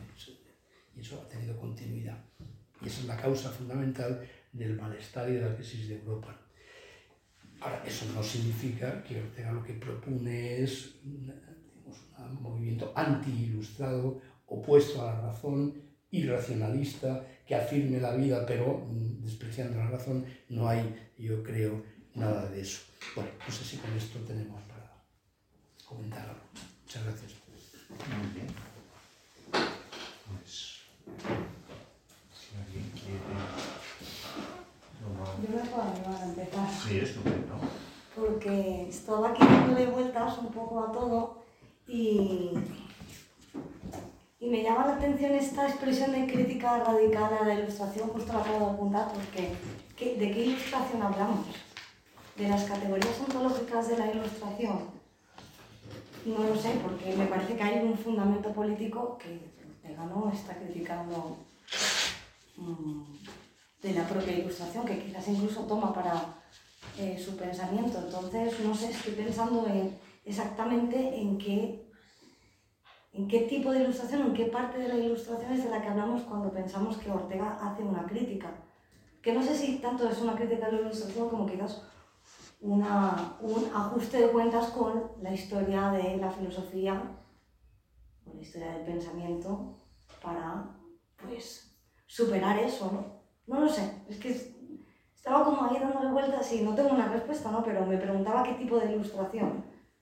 y eso ha tenido continuidad. Y esa es la causa fundamental del malestar y de la crisis de Europa. Ahora, eso no significa que Ortega lo que propone es un, digamos, un movimiento anti-ilustrado, opuesto a la razón, irracionalista, que afirme la vida pero despreciando la razón. No hay, yo creo, nada de eso. Bueno, no sé si con esto tenemos para comentar algo. Muchas gracias. Muy bien. Pues, si alguien quiere... Yo me puedo animar a empezar. Sí, estupendo. Porque estaba aquí dándole vueltas un poco a todo y... Y me llama la atención esta expresión de crítica radical a la Ilustración, justo la acabo de apuntar, porque ¿qué, ¿de qué Ilustración hablamos? ¿De las categorías ontológicas de la Ilustración? No lo sé, porque me parece que hay un fundamento político que Ortega no está criticando mmm, de la propia Ilustración, que quizás incluso toma para eh, su pensamiento. Entonces, no sé, estoy pensando en, exactamente en qué... ¿En qué tipo de ilustración, en qué parte de la ilustración es de la que hablamos cuando pensamos que Ortega hace una crítica? Que no sé si tanto es una crítica de la ilustración como quizás una, un ajuste de cuentas con la historia de la filosofía, o la historia del pensamiento, para, pues, superar eso, ¿no? No lo sé, es que estaba como ahí dándole vueltas y no tengo una respuesta, ¿no? Pero me preguntaba qué tipo de ilustración.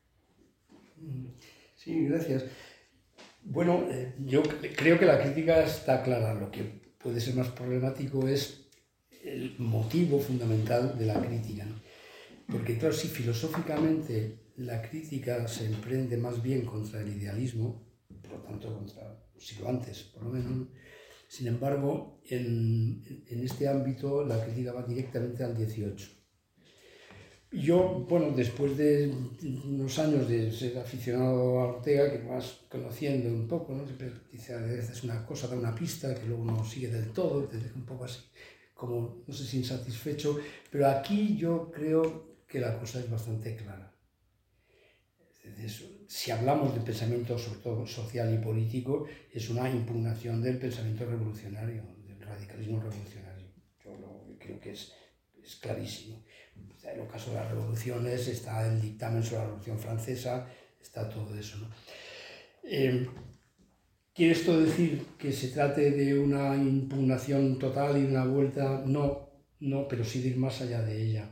Sí, gracias. Bueno, eh, yo creo que la crítica está clara. Lo que puede ser más problemático es el motivo fundamental de la crítica, ¿no? Porque, claro, si filosóficamente la crítica se emprende más bien contra el idealismo, por lo tanto contra un siglo antes, por lo menos, sin embargo, en, en este ámbito la crítica va directamente al dieciocho. Yo, bueno, después de unos años de ser aficionado a Ortega, que vas conociendo un poco, ¿no? Siempre dice a veces una cosa, da una pista, que luego no sigue del todo, te deja un poco así, como, no sé si insatisfecho, pero aquí yo creo que la cosa es bastante clara. Es decir, si hablamos de pensamiento, sobre todo social y político, es una impugnación del pensamiento revolucionario, del radicalismo revolucionario. Yo lo, creo que es es clarísimo. En el caso de las revoluciones está el dictamen sobre la Revolución Francesa, está todo eso, ¿no? Eh, ¿Quiere esto decir que se trate de una impugnación total y una vuelta? No, no, pero sí de ir más allá de ella.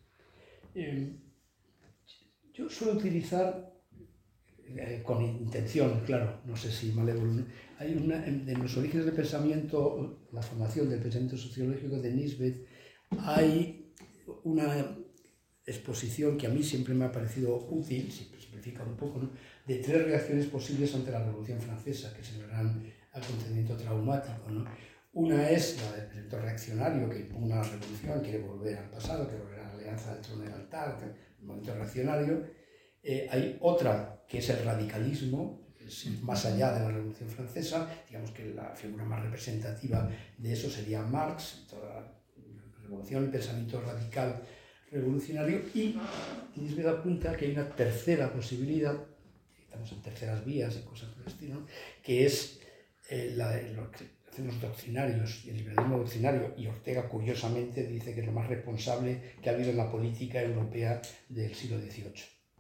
Eh, yo suelo utilizar, eh, con intención, claro, no sé si malévolo, hay una, en, en los orígenes del pensamiento, la formación del pensamiento sociológico de Nisbet, hay una exposición que a mí siempre me ha parecido útil, si simplifica un poco, ¿no?, de tres reacciones posibles ante la Revolución Francesa, que es el gran acontecimiento traumático, ¿no? Una es la del pensamiento reaccionario, que impugna la revolución, quiere volver al pasado, quiere volver a la alianza del trono del altar, el momento reaccionario. Eh, hay otra, que es el radicalismo, es más allá de la Revolución Francesa. Digamos que la figura más representativa de eso sería Marx, toda la revolución, el pensamiento radical revolucionario. Y Nisbet apunta que hay una tercera posibilidad, estamos en terceras vías y cosas por el estilo, que es eh, la de los, los doctrinarios y el liberalismo doctrinario. Y Ortega, curiosamente, dice que es lo más responsable que ha habido en la política europea del siglo dieciocho.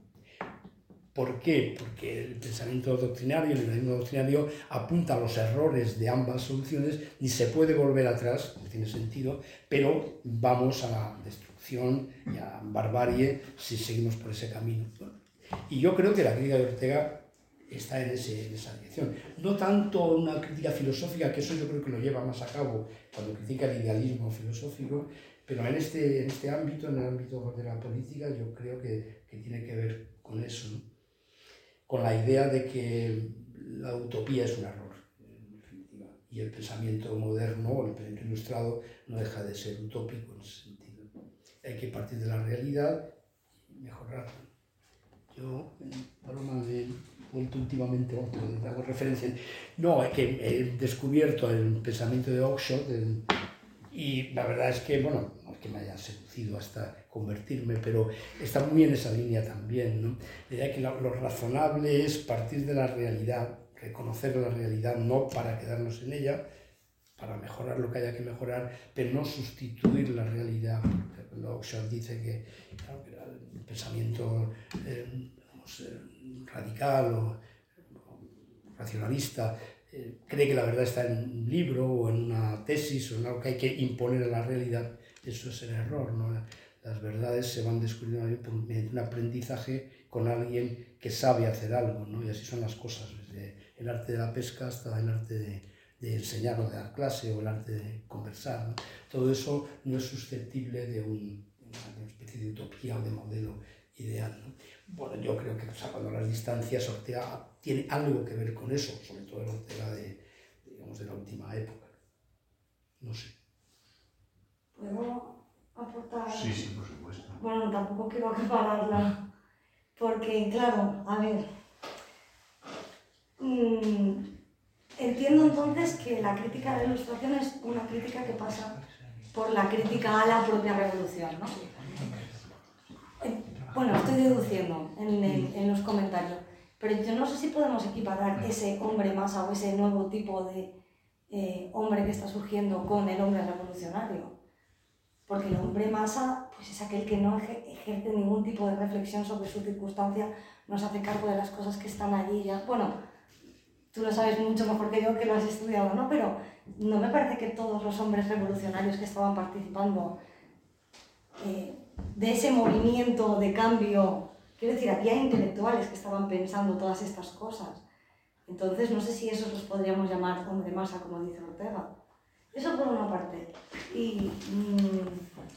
¿Por qué? Porque el pensamiento doctrinario, el liberalismo doctrinario, apunta a los errores de ambas soluciones, ni se puede volver atrás, no tiene sentido, pero vamos a la destrucción y a la barbarie si seguimos por ese camino. Y yo creo que la crítica de Ortega está en, ese, en esa dirección. No tanto una crítica filosófica, que eso yo creo que lo lleva más a cabo cuando critica el idealismo filosófico, pero en este, en este ámbito, en el ámbito de la política, yo creo que, que tiene que ver con eso, ¿no? Con la idea de que la utopía es un error, en definitiva, y el pensamiento moderno, o el pensamiento ilustrado, no deja de ser utópico en ese sentido. Hay que partir de la realidad y mejorarla. Yo, Paloma, me he vuelto últimamente otro, hago referencia. No, es que he descubierto el pensamiento de Oxford, el, y la verdad es que, bueno, no es que me haya seducido hasta convertirme, pero está muy en esa línea también, ¿no? La idea que lo, lo razonable es partir de la realidad, reconocer la realidad, no para quedarnos en ella, para mejorar lo que haya que mejorar, pero no sustituir la realidad. Cuando Oxford dice que, claro, que el pensamiento eh, digamos, eh, radical o, o racionalista eh, cree que la verdad está en un libro o en una tesis o en algo que hay que imponer a la realidad, eso es el error, ¿no? Las verdades se van descubriendo por mediante un aprendizaje con alguien que sabe hacer algo, ¿no? Y así son las cosas, desde el arte de la pesca hasta el arte de, de enseñar o de dar clase o el arte de conversar, ¿no? Todo eso no es susceptible de, un, de una especie de utopía o de modelo ideal, ¿no? Bueno, yo creo que, o sea, cuando las distancias, Ortega tiene algo que ver con eso, sobre todo el Ortega de, digamos, de la última época. No sé. ¿Puedo aportar? Sí, sí, por supuesto. Bueno, tampoco quiero acapararla, porque, claro, a ver, mmm, entiendo entonces que la crítica de la Ilustración es una crítica que pasa por la crítica a la propia revolución, ¿no? Bueno, estoy deduciendo en, en, en los comentarios, pero yo no sé si podemos equiparar ese hombre masa o ese nuevo tipo de eh, hombre que está surgiendo con el hombre revolucionario. Porque el hombre masa pues es aquel que no ejerce ningún tipo de reflexión sobre su circunstancia, no se hace cargo de las cosas que están allí ya. Bueno, tú lo sabes mucho mejor que yo, que lo has estudiado, ¿no? Pero no me parece que todos los hombres revolucionarios que estaban participando eh, de ese movimiento de cambio, quiero decir, había intelectuales que estaban pensando todas estas cosas. Entonces, no sé si esos los podríamos llamar hombre masa, como dice Ortega. Eso por una parte. Y mmm,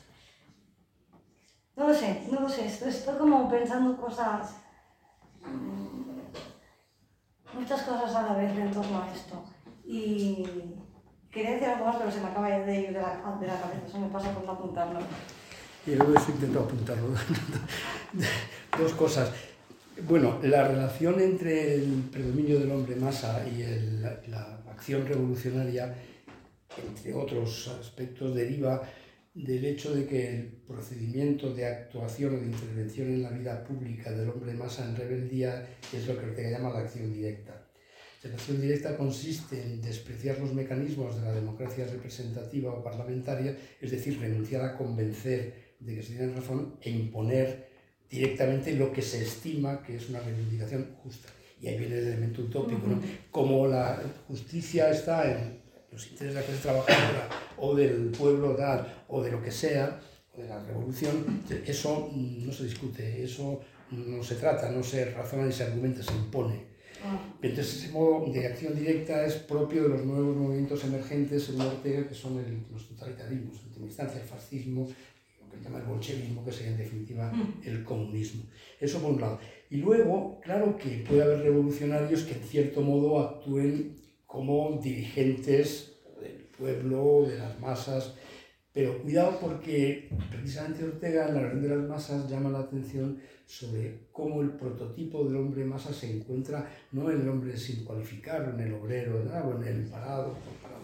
no lo sé, no lo sé. Estoy, estoy como pensando cosas, mmm, muchas cosas a la vez en torno a esto. Y quería decir algo más, pero se me acaba de ir de la, de la cabeza. Eso me pasa por no apuntarlo. Y luego he intentado apuntarlo. Dos cosas. Bueno, la relación entre el predominio del hombre masa y el, la, la acción revolucionaria, entre otros aspectos, deriva del hecho de que el procedimiento de actuación o de intervención en la vida pública del hombre masa en rebeldía es lo que Ortega llama la acción directa. La acción directa consiste en despreciar los mecanismos de la democracia representativa o parlamentaria, es decir, renunciar a convencer de que se tienen razón e imponer directamente lo que se estima que es una reivindicación justa. Y ahí viene el elemento utópico, ¿no? Como la justicia está en los intereses de la clase trabajadora o del pueblo tal, o de lo que sea, o de la revolución, eso no se discute, eso no se trata, no se razona ni se argumenta, se impone. Entonces ese modo de acción directa es propio de los nuevos movimientos emergentes, según Ortega, que son el, los totalitarismos, en última instancia el fascismo, lo que se llama el bolchevismo, que sería en definitiva el comunismo. Eso por un lado. Y luego, claro que puede haber revolucionarios que en cierto modo actúen como dirigentes del pueblo, de las masas, pero cuidado porque precisamente Ortega en La rebelión de las masas llama la atención sobre cómo el prototipo del hombre masa se encuentra no en el hombre sin cualificar, en el obrero, o en el parado, parado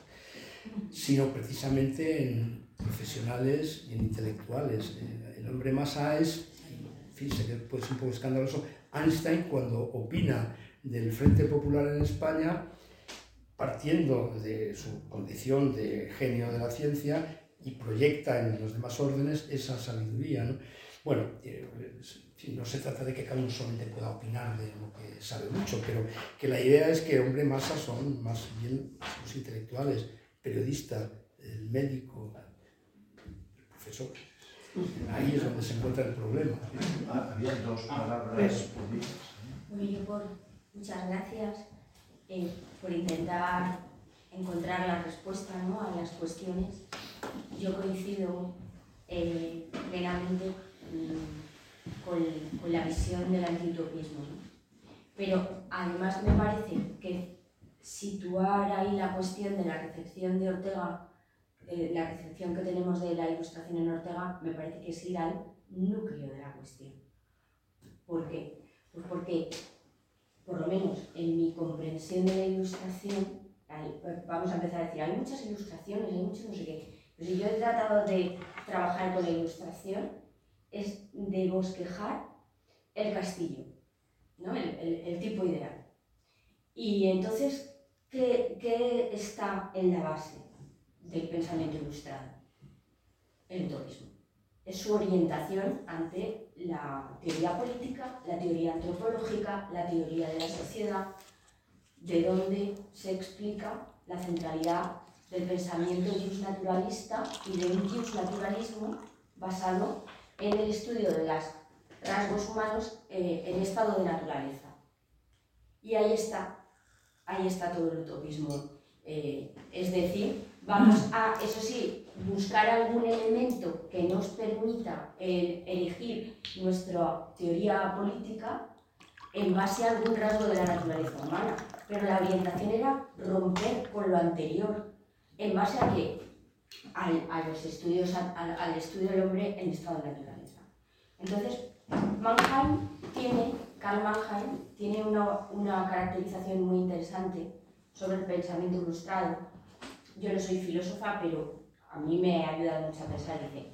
sino precisamente en profesionales y en intelectuales. El hombre masa es, en fin, sé que puede ser un poco escandaloso, Einstein cuando opina del Frente Popular en España, partiendo de su condición de genio de la ciencia y proyecta en los demás órdenes esa sabiduría, ¿no? Bueno, eh, no se trata de que cada uno solamente pueda opinar de lo que sabe mucho, pero que la idea es que hombre masa son más bien los intelectuales, periodistas, el médico, el profesor. Ahí es donde se encuentra el problema. Había dos palabras públicas. Bueno, yo por muchas gracias eh, por intentar encontrar la respuesta, ¿no?, a las cuestiones. Yo coincido eh, plenamente mmm, con, con la visión del antiutopismo, ¿no? Pero además me parece que situar ahí la cuestión de la recepción de Ortega, eh, la recepción que tenemos de la Ilustración en Ortega, me parece que es ir al núcleo de la cuestión. ¿Por qué? Pues porque, por lo menos en mi comprensión de la Ilustración, hay, vamos a empezar a decir, hay muchas ilustraciones, hay muchos no sé qué, pero si yo he tratado de trabajar con la Ilustración, es de bosquejar el castillo, ¿no?, el, el, el tipo ideal. Y entonces, ¿qué, ¿qué está en la base del pensamiento ilustrado? El utopismo. Es su orientación ante la teoría política, la teoría antropológica, la teoría de la sociedad, de donde se explica la centralidad del pensamiento justnaturalista y de un justnaturalismo basado en el estudio de los rasgos humanos eh, en estado de naturaleza. Y ahí está, ahí está todo el utopismo. Eh, es decir, vamos a, eso sí, buscar algún elemento que nos permita eh, elegir nuestra teoría política en base a algún rasgo de la naturaleza humana. Pero la orientación era romper con lo anterior. ¿En base a qué? Al, a los estudios, al, al estudio del hombre en estado de naturaleza. Entonces, Mannheim tiene, Karl Mannheim tiene una, una caracterización muy interesante sobre el pensamiento ilustrado. Yo no soy filósofa, pero a mí me ha ayudado mucho a pensar. Dice,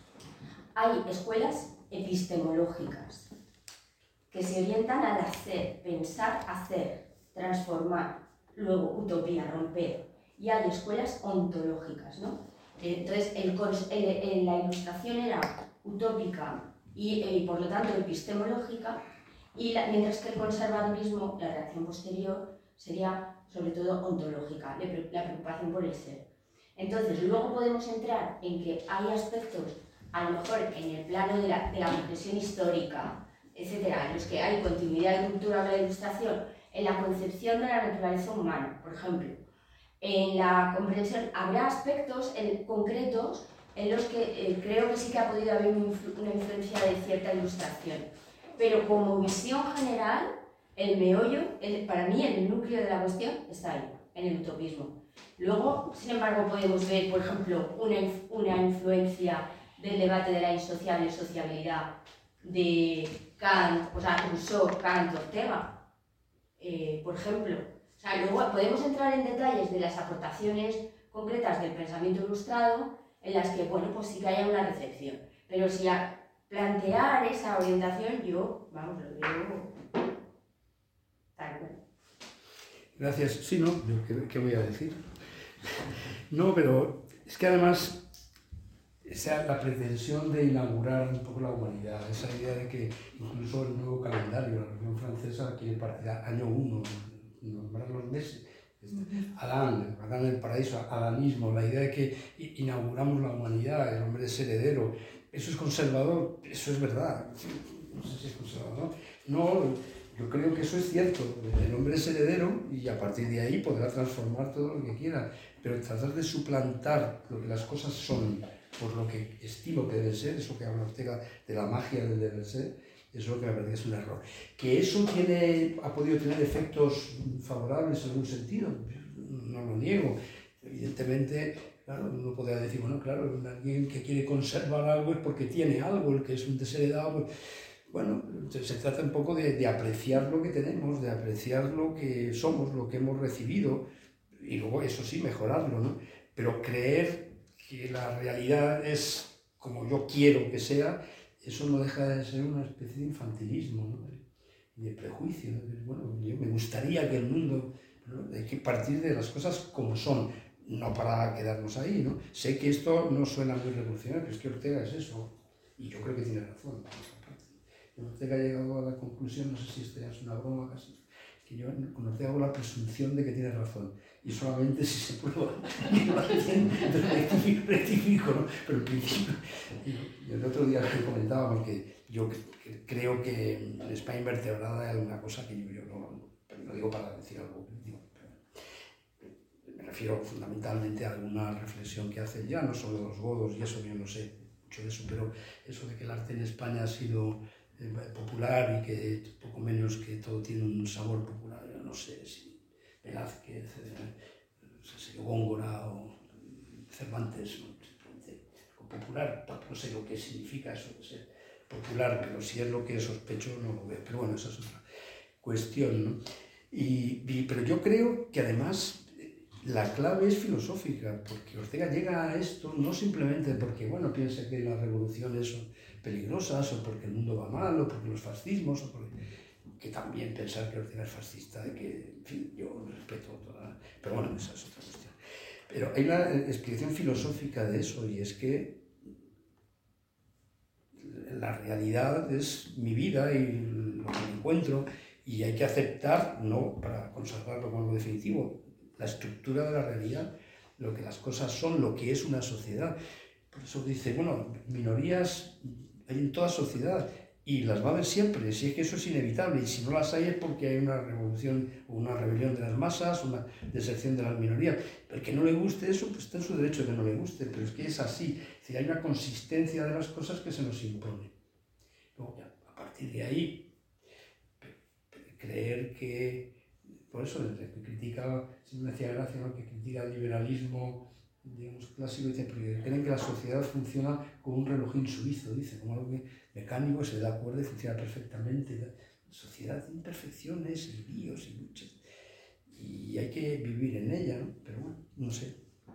hay escuelas epistemológicas que se orientan al hacer, pensar, hacer, transformar, luego utopía, romper. Y hay escuelas ontológicas, ¿no? Entonces, el, el, el, la Ilustración era utópica y, y por lo tanto epistemológica, y la, mientras que el conservadurismo, la reacción posterior, sería sobre todo ontológica, la preocupación por el ser. Entonces, luego podemos entrar en que hay aspectos, a lo mejor en el plano de la, de la comprensión histórica, etcétera, en los que hay continuidad y ruptura de la Ilustración, en la concepción de la naturaleza humana, por ejemplo. En la comprensión habrá aspectos en, concretos en los que eh, creo que sí que ha podido haber una, influ una influencia de cierta ilustración. Pero como visión general, el meollo, el, para mí el núcleo de la cuestión está ahí, en el utopismo. Luego, sin embargo, podemos ver, por ejemplo, una, una influencia del debate de la insociable sociabilidad de Kant, o sea, Rousseau, Kant, Ortega, eh, por ejemplo. O sea, luego podemos entrar en detalles de las aportaciones concretas del pensamiento ilustrado en las que, bueno, pues sí que haya una recepción. Pero si a plantear esa orientación, yo, vamos, lo veo tal cual. Gracias. Sí, no, ¿qué, qué voy a decir? No, pero es que además esa, la pretensión de inaugurar un poco la humanidad, esa idea de que incluso el nuevo calendario, la Revolución Francesa quiere partir año uno, nombrar los meses, Adán, Adán en el paraíso, adanismo, la idea de que inauguramos la humanidad, el hombre es heredero, eso es conservador, eso es verdad, no sé si es conservador, no, yo creo que eso es cierto, el hombre es heredero y a partir de ahí podrá transformar todo lo que quiera, pero tratar de suplantar lo que las cosas son por lo que estimo que debe ser, eso que habla Ortega de la magia del deber ser, eso es lo que me parece que es un error. Que eso tiene, ha podido tener efectos favorables en algún sentido, no lo niego. Evidentemente, claro, uno podría decir, bueno, claro, alguien que quiere conservar algo es porque tiene algo, el que es un desheredado. Bueno, se trata un poco de, de apreciar lo que tenemos, de apreciar lo que somos, lo que hemos recibido, y luego, eso sí, mejorarlo, ¿no? Pero creer que la realidad es como yo quiero que sea, eso no deja de ser una especie de infantilismo, ¿no? De prejuicio, ¿no? Bueno, yo me gustaría que el mundo, ¿no? Hay que partir de las cosas como son, no para quedarnos ahí, ¿no? Sé que esto no suena muy revolucionario, pero es que Ortega es eso, y yo creo que tiene razón. Ortega ha llegado a la conclusión, no sé si esto ya es una broma casi, que yo con Ortega hago la presunción de que tiene razón, y solamente si se prueba que no la tiene, entonces rectifico, ¿no? Pero en principio, y el otro día que comentábamos que yo creo que en España invertebrada hay alguna cosa que yo, yo no, no digo para decir algo, digo, me refiero fundamentalmente a alguna reflexión que hace ya, no sobre los godos y eso, yo no sé mucho de eso, pero eso de que el arte en España ha sido eh, popular y que poco menos que todo tiene un sabor popular, yo no sé si Velázquez, eh, Góngora o Cervantes, o popular, tampoco sé lo que significa eso de ser popular, pero si es lo que sospecho no lo veo, pero bueno, esa es otra cuestión, ¿no? Y, y, pero yo creo que además la clave es filosófica, porque Ortega llega a esto no simplemente porque, bueno, piensa que las revoluciones son peligrosas, o porque el mundo va mal, o porque los fascismos, o porque... que también pensar que Ortega es fascista, y que, en fin, yo respeto toda... Pero bueno, esa es otra cuestión. Pero hay una explicación filosófica de eso, y es que la realidad es mi vida y lo que me encuentro, y hay que aceptar, no para conservarlo como algo definitivo, la estructura de la realidad, lo que las cosas son, lo que es una sociedad. Por eso dice, bueno, minorías hay en toda sociedad, y las va a haber siempre, si es que eso es inevitable, y si no las hay es porque hay una revolución o una rebelión de las masas, una deserción de las minorías. El que no le guste eso, pues está en su derecho de que no le guste, pero es que es así, es decir, hay una consistencia de las cosas que se nos impone. Luego, ya, a partir de ahí, creer que, por eso, el que critica, si me hacía gracia, ¿no? Que critica el liberalismo, digamos, clásico, dice, porque creen que la sociedad funciona como un relojín suizo, dice, como algo que mecánico se da cuerda y funciona perfectamente. La sociedad de imperfecciones, y líos y luchas, y hay que vivir en ella, ¿no? Pero bueno, no sé.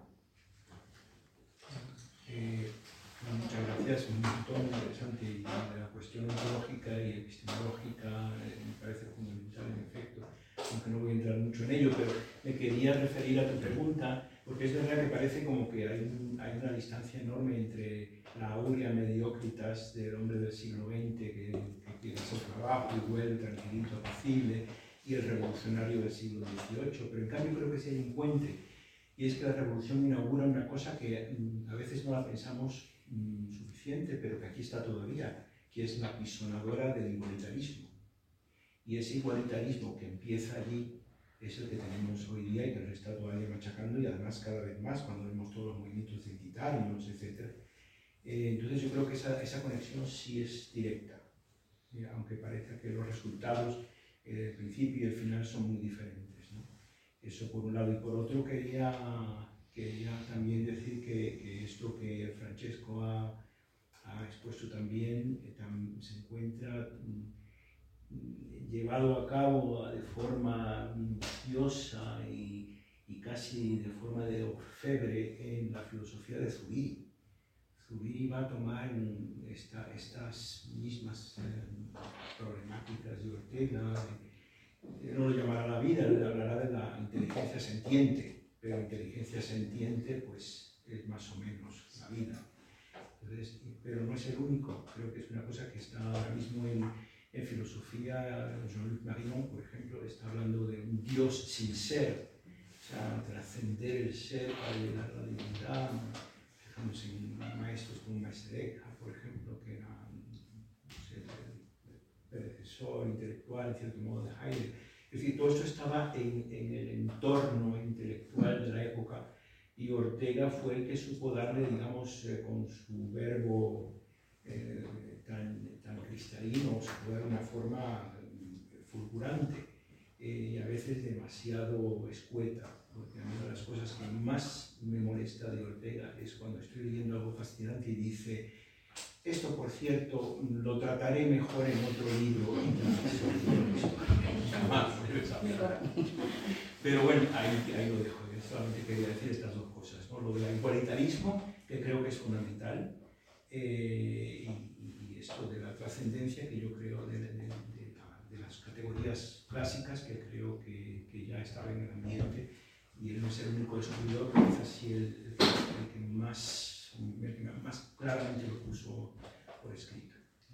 Eh, muchas gracias, un punto muy interesante, y la cuestión ontológica y epistemológica eh, me parece fundamental, en efecto, aunque no voy a entrar mucho en ello, pero me quería referir a tu pregunta, porque es verdad que parece como que hay, un, hay una distancia enorme entre la aurea mediocritas del hombre del siglo veinte, que, que quiere hacer trabajo y vuelve tranquilito, apacible, y el revolucionario del siglo dieciocho, pero en cambio creo que sí hay un puente, y es que la revolución inaugura una cosa que mm, a veces no la pensamos mm, suficiente, pero que aquí está todavía, que es la pisonadora del igualitarismo. Y ese igualitarismo que empieza allí es el que tenemos hoy día y que nos está todavía machacando, y además cada vez más cuando vemos todos los movimientos identitarios, etcétera. Eh, entonces yo creo que esa, esa conexión sí es directa, eh, aunque parezca que los resultados, eh, el principio y el final son muy diferentes, ¿no? Eso por un lado, y por otro quería, quería también decir que, que esto que Francesco ha, ha expuesto también eh, tam, se encuentra mm, llevado a cabo de forma minuciosa y, y casi de forma de orfebre en la filosofía de Zubiri. Zubiri va a tomar esta, estas mismas eh, problemáticas de Ortega, eh, no lo llamará la vida, le hablará de la inteligencia sentiente, pero inteligencia sentiente pues es más o menos la vida. Entonces, pero no es el único, creo que es una cosa que está ahora mismo en, en filosofía. Jean-Luc Marion, por ejemplo, está hablando de un Dios sin ser, o sea, trascender el ser para llegar a la divinidad. Fijamos en maestros como Maestre Eckhart, por ejemplo, que era no sé, el predecesor intelectual, en cierto modo, de Heidegger. Es decir, todo esto estaba en, en el entorno intelectual de la época, y Ortega fue el que supo darle, digamos, eh, con su verbo eh, tan, tan cristalino, supo dar una forma eh, fulgurante eh, y a veces demasiado escueta, porque a mí una de las cosas que más me molesta de Ortega es cuando estoy leyendo algo fascinante y dice: esto, por cierto, lo trataré mejor en otro libro. Pero bueno, ahí, ahí lo dejo. Yo solamente quería decir estas dos cosas, ¿no? Lo del igualitarismo, que creo que es fundamental, eh, y, y esto de la trascendencia, que yo creo de, de, de, la, de las categorías clásicas, que creo que, que ya estaba en el ambiente, y él no es el único descubridor, pero quizás sí el, el, el que más, el que más claramente lo puso por escrito.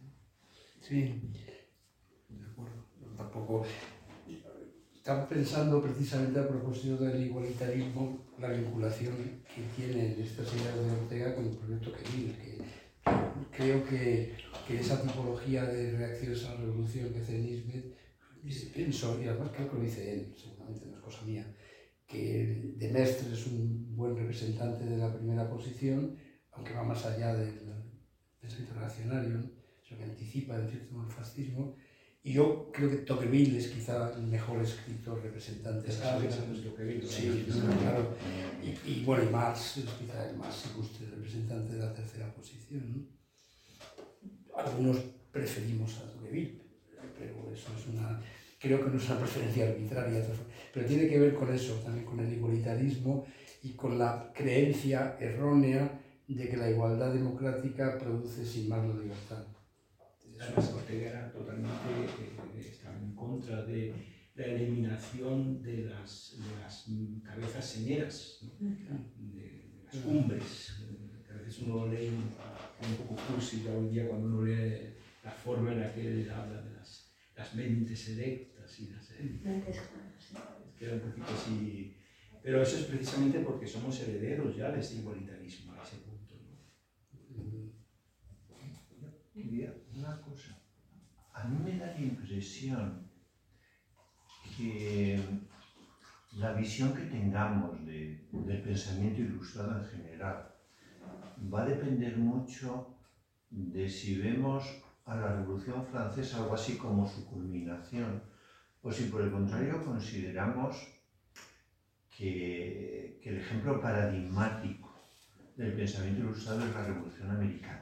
Sí, de acuerdo. Tampoco... Estaba pensando precisamente a propósito del igualitarismo, la vinculación que tienen estas ideas de Ortega con el proyecto Tocqueville, que creo que, que esa tipología de reacciones a la revolución que hace Nisbet, pienso, y además creo que lo dice él, seguramente no es cosa mía, que de Mestre es un buen representante de la primera posición, aunque va más allá del pensamiento reaccionario, ¿no? Eso que anticipa en cierto modo el fascismo. Y yo creo que Tocqueville es quizá el mejor escritor representante de Está esa pensando en Tocqueville. Sí, no, claro. Y, y bueno, y Marx es quizá el más ilustre representante de la tercera posición, ¿no? Algunos preferimos a Tocqueville, pero eso es una... Creo que no es una preferencia arbitraria, pero tiene que ver con eso, también con el igualitarismo y con la creencia errónea de que la igualdad democrática produce sin más la libertad. Además, Ortega era totalmente, eh, estaba en contra de la eliminación de las, de las cabezas señeras, ¿no? de, de las cumbres, que a veces uno lee un, un poco cursi ya hoy día cuando uno lee la forma en la que él habla de las, las mentes electas y las Mentes queda un poquito así, pero eso es precisamente porque somos herederos ya de este igualitarismo a ese punto, ¿no? Quería una cosa. A mí me da la impresión que la visión que tengamos de, del pensamiento ilustrado en general va a depender mucho de si vemos a la Revolución Francesa algo así como su culminación, o si por el contrario consideramos que, que el ejemplo paradigmático del pensamiento ilustrado es la Revolución Americana.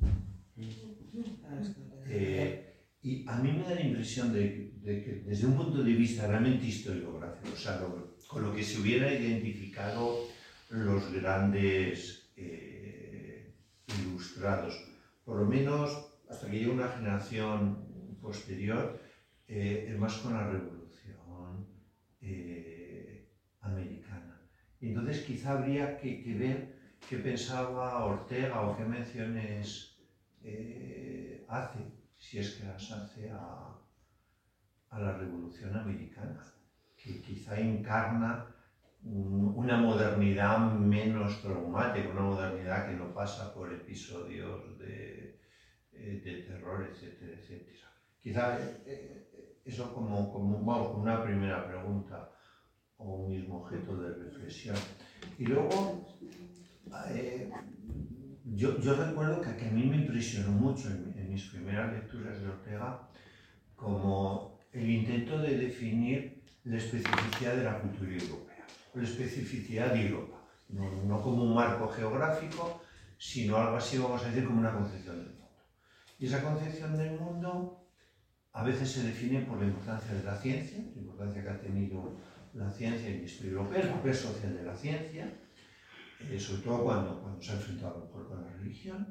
Eh, y a mí me da la impresión de, de que desde un punto de vista realmente historiográfico, o sea, lo, con lo que se hubiera identificado los grandes eh, ilustrados, por lo menos hasta que llegue una generación posterior, eh, es más con la Revolución eh, Americana. Y entonces quizá habría que, que ver qué pensaba Ortega o qué menciones Eh, hace, si es que las hace, a, a la Revolución Americana, que quizá encarna un, una modernidad menos traumática, una modernidad que no pasa por episodios de, de terror, etcétera, etcétera. Quizá eh, eso como, como bueno, una primera pregunta o un mismo objeto de reflexión. Y luego, eh, Yo, yo recuerdo que, que a mí me impresionó mucho en, en mis primeras lecturas de Ortega como el intento de definir la especificidad de la cultura europea, la especificidad de Europa, no, no como un marco geográfico, sino algo así, vamos a decir, como una concepción del mundo. Y esa concepción del mundo a veces se define por la importancia de la ciencia, la importancia que ha tenido la ciencia en la historia europea, el papel social de la ciencia, Eh, sobre todo cuando, cuando se ha enfrentado a lo mejor con la religión,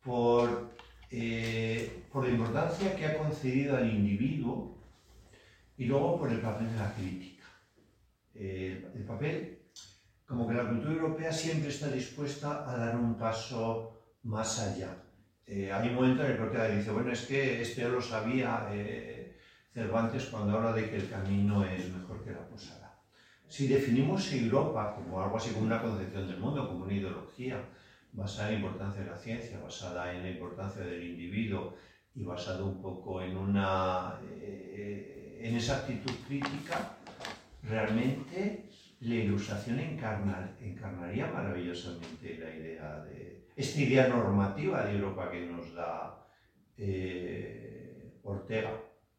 por, eh, por la importancia que ha concedido al individuo Y luego por el papel de la crítica. Eh, el papel, como que la cultura europea siempre está dispuesta a dar un paso más allá. Eh, hay un momento en el que Ortega dice, bueno, es que esto ya lo sabía eh, Cervantes cuando habla de que el camino es mejor que la posada. Si definimos Europa como algo así como una concepción del mundo, como una ideología, basada en la importancia de la ciencia, basada en la importancia del individuo y basada un poco en, una, eh, en esa actitud crítica, realmente la Ilustración encarna, encarnaría maravillosamente la idea de esta idea normativa de Europa que nos da eh, Ortega.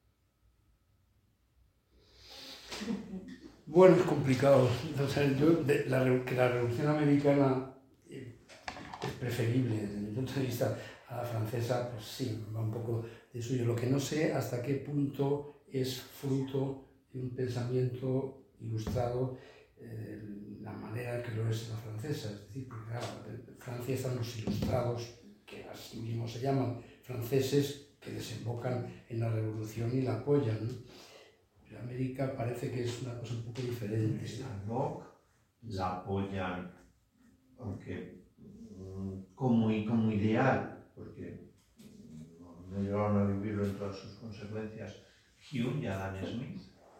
Bueno, es complicado. O sea, yo, de, la, que la Revolución Americana eh, es preferible desde mi punto de vista a la francesa, pues sí, va un poco de suyo. Lo que no sé hasta qué punto es fruto de un pensamiento ilustrado, eh, la manera que lo es la francesa. Es decir, porque claro, en Francia están los ilustrados, que así mismo se llaman, franceses, que desembocan en la revolución y la apoyan, ¿no? Pero América parece que es una cosa un poco diferente. Locke la apoyan, aunque como, como ideal, porque no llegaron a vivirlo en todas sus consecuencias, Hume y Adam Smith.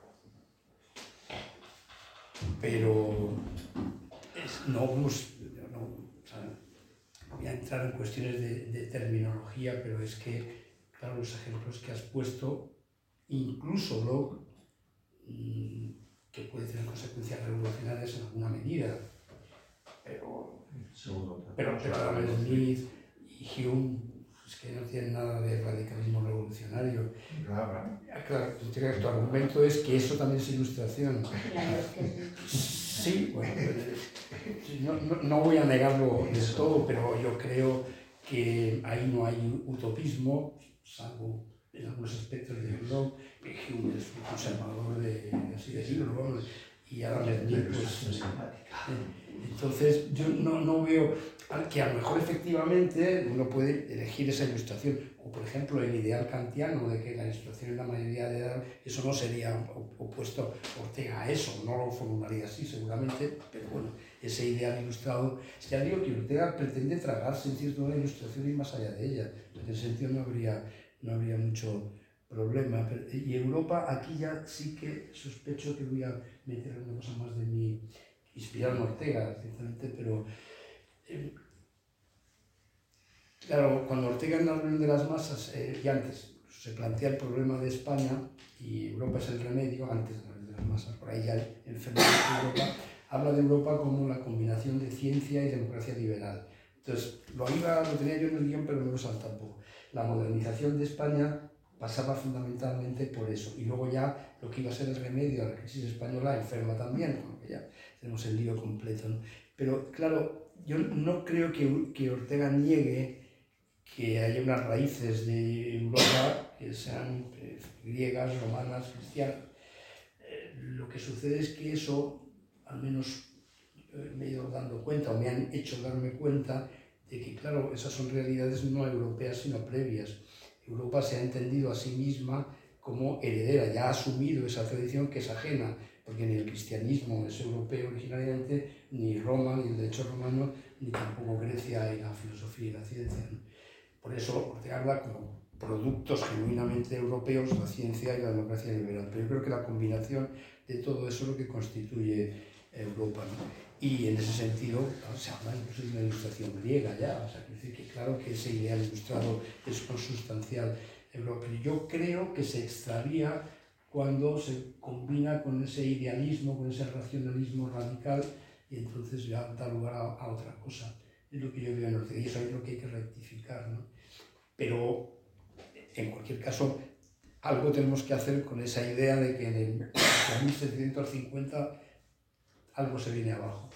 Pero es, no, vamos, no, o sea, voy a entrar en cuestiones de, de terminología, pero es que, claro, los ejemplos que has puesto, incluso Locke, que puede tener consecuencias revolucionarias en alguna medida, pero, pero, pero Adam Smith y Hume es que no tienen nada de radicalismo revolucionario. Claro. Claro, tu argumento es que eso también es ilustración. Claro, es que sí. Sí, bueno, no, no, no voy a negarlo del todo, pero yo creo que ahí no hay utopismo, salvo en algunos aspectos de Locke. Hume es un conservador de, así de libro, y Adam Smith, pues, entonces yo no, no veo que a lo mejor efectivamente uno puede elegir esa ilustración, o por ejemplo el ideal kantiano de que la ilustración es la mayoría de edad, eso no sería opuesto Ortega a eso, no lo formularía así seguramente, pero bueno, ese ideal ilustrado, ya digo que Ortega pretende tragarse en cierto modo la ilustración y más allá de ella, en ese sentido no habría, no habría mucho problema. Y Europa, aquí ya sí que sospecho que voy a meter una cosa más de mi inspirado en Ortega, ciertamente, pero eh, claro, cuando Ortega en la reunión de las masas, eh, y antes, se plantea el problema de España y Europa es el remedio, antes de las masas, por ahí ya enfermedad de Europa, habla de Europa como la combinación de ciencia y democracia liberal. Entonces, lo, iba, lo tenía yo en el guión, pero me lo salta un poco. La modernización de España pasaba fundamentalmente por eso, y luego ya lo que iba a ser el remedio a la crisis española enferma también, con lo que ya tenemos el lío completo, ¿no? Pero claro, yo no creo que, que Ortega niegue que haya unas raíces de Europa que sean eh, griegas, romanas, cristianas. Eh, lo que sucede es que eso, al menos eh, me he ido dando cuenta, o me han hecho darme cuenta de que, claro, esas son realidades no europeas, sino previas. Europa se ha entendido a sí misma como heredera, ya ha asumido esa tradición que es ajena, porque ni el cristianismo es europeo originariamente, ni Roma, ni el derecho romano, ni tampoco Grecia y la filosofía y la ciencia, ¿no? Por eso Ortega habla como productos genuinamente europeos, la ciencia y la democracia liberal. Pero yo creo que la combinación de todo eso es lo que constituye Europa, ¿no? Y en ese sentido, claro, se habla incluso de una ilustración griega ya, o sea, quiere decir que claro que ese ideal ilustrado es consustancial europeo. Yo creo que se extravía cuando se combina con ese idealismo, con ese racionalismo radical, y entonces ya da lugar a, a otra cosa. Es lo que yo veo en Ortega, y eso es lo que hay que rectificar, ¿no? Pero, en cualquier caso, algo tenemos que hacer con esa idea de que en el mil setecientos cincuenta algo se viene abajo.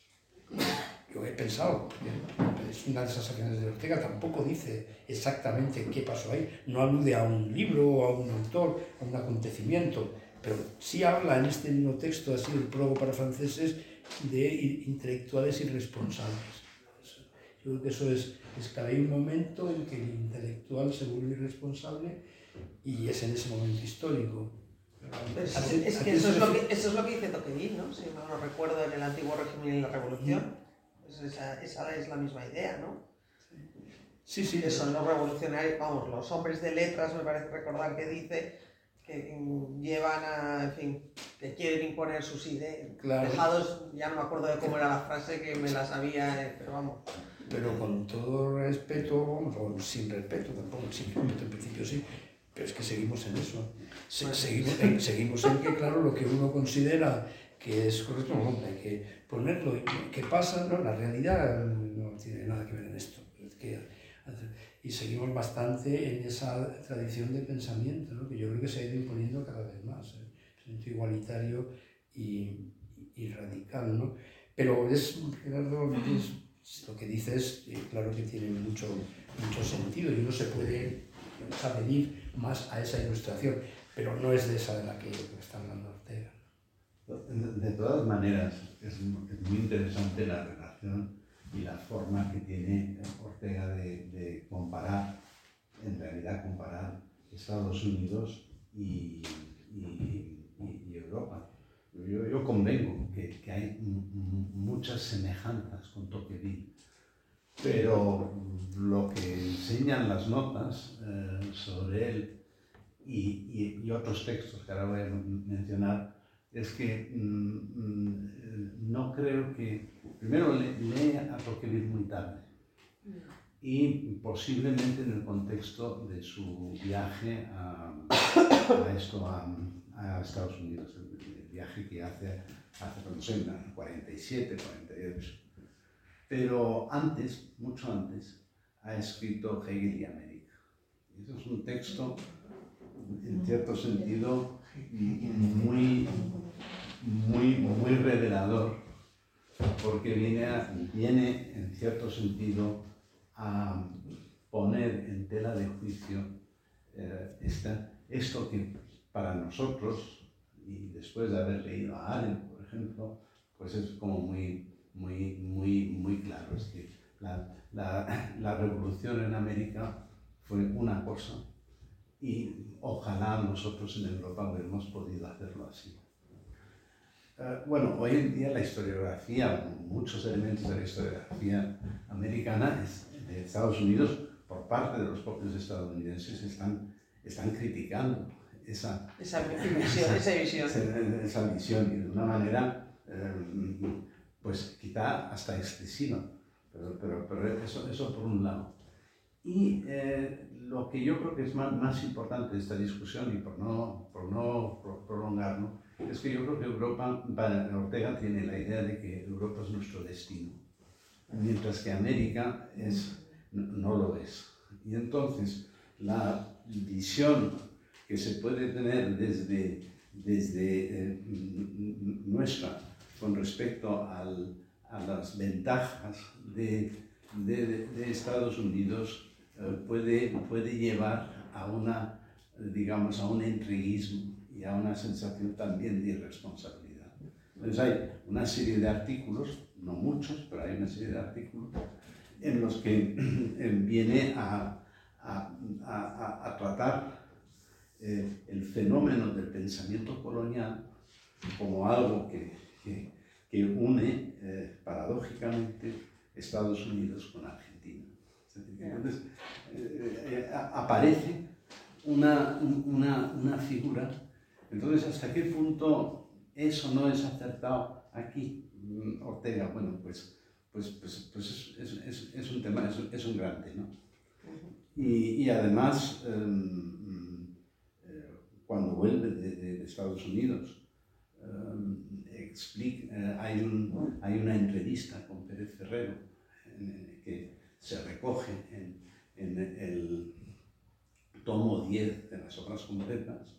Yo he pensado, es una de esas acciones de Ortega, tampoco dice exactamente qué pasó ahí, no alude a un libro, a un autor, a un acontecimiento, pero sí habla en este mismo texto, así el prólogo para franceses, de intelectuales irresponsables. Yo creo que eso es, es que hay un momento en que el intelectual se vuelve irresponsable y es en ese momento histórico. Es, Así- es aquí que eso se es, lo refiere- que eso es lo que dice Tocqueville, ¿no? Si no lo recuerdo, en el antiguo régimen y la revolución. Pues esa, esa es la misma idea, ¿no? Sí, sí, Que son los revolucionarios, vamos, los hombres de letras, me parece recordar que dice, que mm, llevan a, en fin, que quieren imponer sus ideas. Claro. Dejados, ya no me acuerdo de cómo era la frase, que me la sabía, eh, pero vamos. pero con todo respeto, vamos, o sin respeto tampoco, sin respeto en principio sí, pero es que seguimos en eso. Se- Bueno. seguimos, en, seguimos en que, claro, lo que uno considera que es correcto, no, hay que ponerlo. ¿Qué pasa? No, la realidad no tiene nada que ver en esto. Es que, y seguimos bastante en esa tradición de pensamiento, ¿no? Que yo creo que se ha ido imponiendo cada vez más, ¿eh? Pensamiento igualitario y, y radical, ¿no? Pero es, Gerardo, es, lo que dices, eh, claro que tiene mucho, mucho sentido y uno se puede adherir más a esa ilustración, pero no es de esa de la que está hablando Ortega. De, de todas maneras, es, es muy interesante la relación y la forma que tiene Ortega de, de comparar, en realidad comparar Estados Unidos y, y, y, y Europa. Yo, yo convengo que, que hay m- muchas semejanzas con Tocqueville, pero lo que enseñan las notas eh, sobre él y, y, y otros textos que ahora voy a mencionar es que mm, mm, no creo que... Primero le, lee a Tocqueville muy tarde y posiblemente en el contexto de su viaje a, a esto, a, a Estados Unidos, el, el viaje que hace, hace no sé, en cuarenta y siete, cuarenta y ocho. Pero antes, mucho antes, ha escrito Hegel y América. Eso es un texto, en cierto sentido, muy, muy, muy revelador, porque viene, a, viene, en cierto sentido, a poner en tela de juicio eh, esta, esto que para nosotros, y después de haber leído a Arendt, por ejemplo, pues es como muy, muy, muy, muy claro. Es que la, la, la revolución en América fue una cosa y ojalá nosotros en Europa hubiéramos podido hacerlo así. Uh, bueno, hoy en día la historiografía, muchos elementos de la historiografía americana es, de Estados Unidos, por parte de los propios estadounidenses, están, están criticando esa, Esa visión, esa visión. Esa, esa visión y de una manera, eh, pues quizá hasta excesiva, pero, pero, pero eso, eso por un lado. Y eh, lo que yo creo que es más, más importante de esta discusión, y por no, por no prolongarlo, es que yo creo que Europa, para Ortega tiene la idea de que Europa es nuestro destino, mientras que América es, no, no lo es. Y entonces la visión que se puede tener desde, desde eh, nuestra con respecto al, a las ventajas de, de, de Estados Unidos eh, puede, puede llevar a una, digamos, a un entreguismo y a una sensación también de irresponsabilidad. Entonces hay una serie de artículos, no muchos, pero hay una serie de artículos en los que viene a, a, a, a tratar eh, el fenómeno del pensamiento colonial como algo que, que, que une eh, paradójicamente Estados Unidos con Argentina. Entonces eh, eh, aparece una, una, una figura. Entonces, ¿hasta qué punto eso no es acertado aquí? Ortega, bueno, pues, pues, pues, pues es, es, es un tema, es un, es un grande, ¿no? Y, y además, um, eh, cuando vuelve de, de, de Estados Unidos, um, explica, eh, hay, un, hay una entrevista con Pérez Ferrero en, en, que se recoge en, en el tomo diez de las obras completas.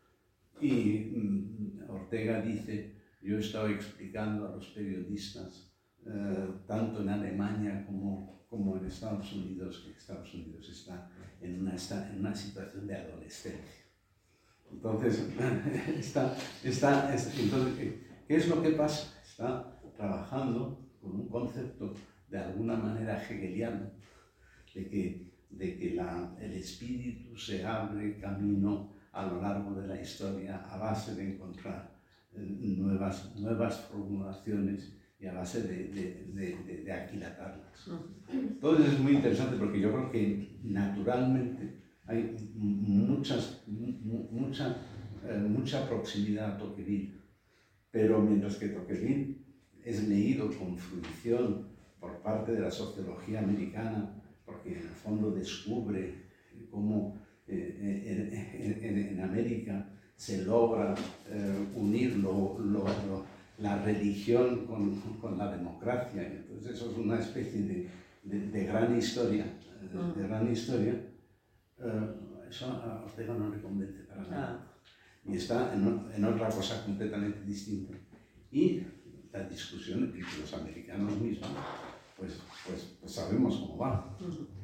Y um, Ortega dice, yo he estado explicando a los periodistas, eh, tanto en Alemania como, como en Estados Unidos, que Estados Unidos está en una, está en una situación de adolescencia. Entonces, está, está, está, entonces, ¿qué es lo que pasa? Está trabajando con un concepto de alguna manera hegeliano, de que, de que la, el espíritu se abre camino a lo largo de la historia a base de encontrar eh, nuevas, nuevas formulaciones y a base de, de, de, de, de aquilatarlas. Entonces es muy interesante porque yo creo que naturalmente hay muchas, mucha, eh, mucha proximidad a Tocqueville, pero mientras que Tocqueville es leído con fruición por parte de la sociología americana, porque en el fondo descubre cómo eh, en, en, en América se logra eh, unir lo, lo, lo, la religión con, con la democracia. Entonces eso es una especie de, de, de gran historia, de, de gran historia. Uh, eso a Ortega no le convence para nada. Y está en, en otra cosa completamente distinta. Y la discusión entre los americanos mismos, pues, pues, pues sabemos cómo va.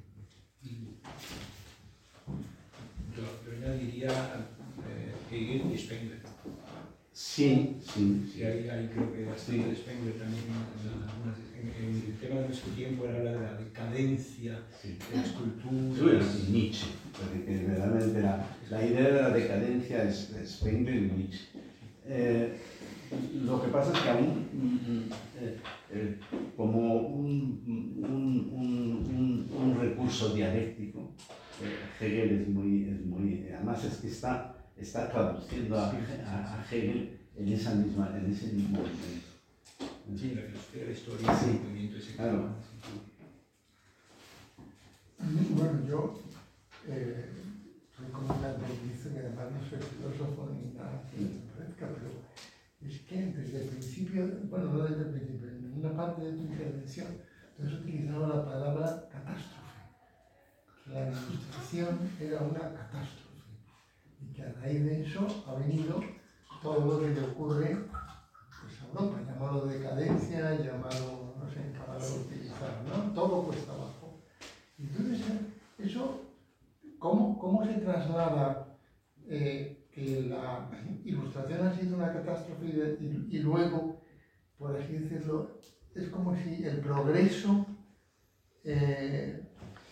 Yo, yo añadiría eh, Hegel y Spengler. Sí, sí, sí. Y ahí, ahí creo que bastante de Spengler también. En, en, en el tema de nuestro tiempo era la de la decadencia sí. de las culturas. Y Nietzsche, porque verdaderamente la, la idea de la decadencia es, es Spengler y Nietzsche. Eh, lo que pasa es que aún, eh, eh, como un, un, un, un, un recurso dialéctico, eh, Hegel es muy, es muy, además es que está está traduciendo a, a, a Hegel en, esa misma, en ese mismo momento. Sí, la filosofía de la historia, sí, el movimiento ese. Claro. Bueno, yo eh, soy como una dice que además no soy filósofo ni nada que me parezca, pero es que desde el principio, bueno, no desde el principio, en una parte de tu intervención, tú has utilizado la palabra catástrofe. La ilustración era una catástrofe. Y que a raíz de eso ha venido todo lo que le ocurre pues, a Europa, llamado decadencia, llamado, no sé, qué palabra utilizar, ¿no? Todo cuesta abajo. Entonces, eso, ¿cómo, cómo se traslada eh, que la ilustración ha sido una catástrofe y, y, y luego, por así decirlo, es como si el progreso eh,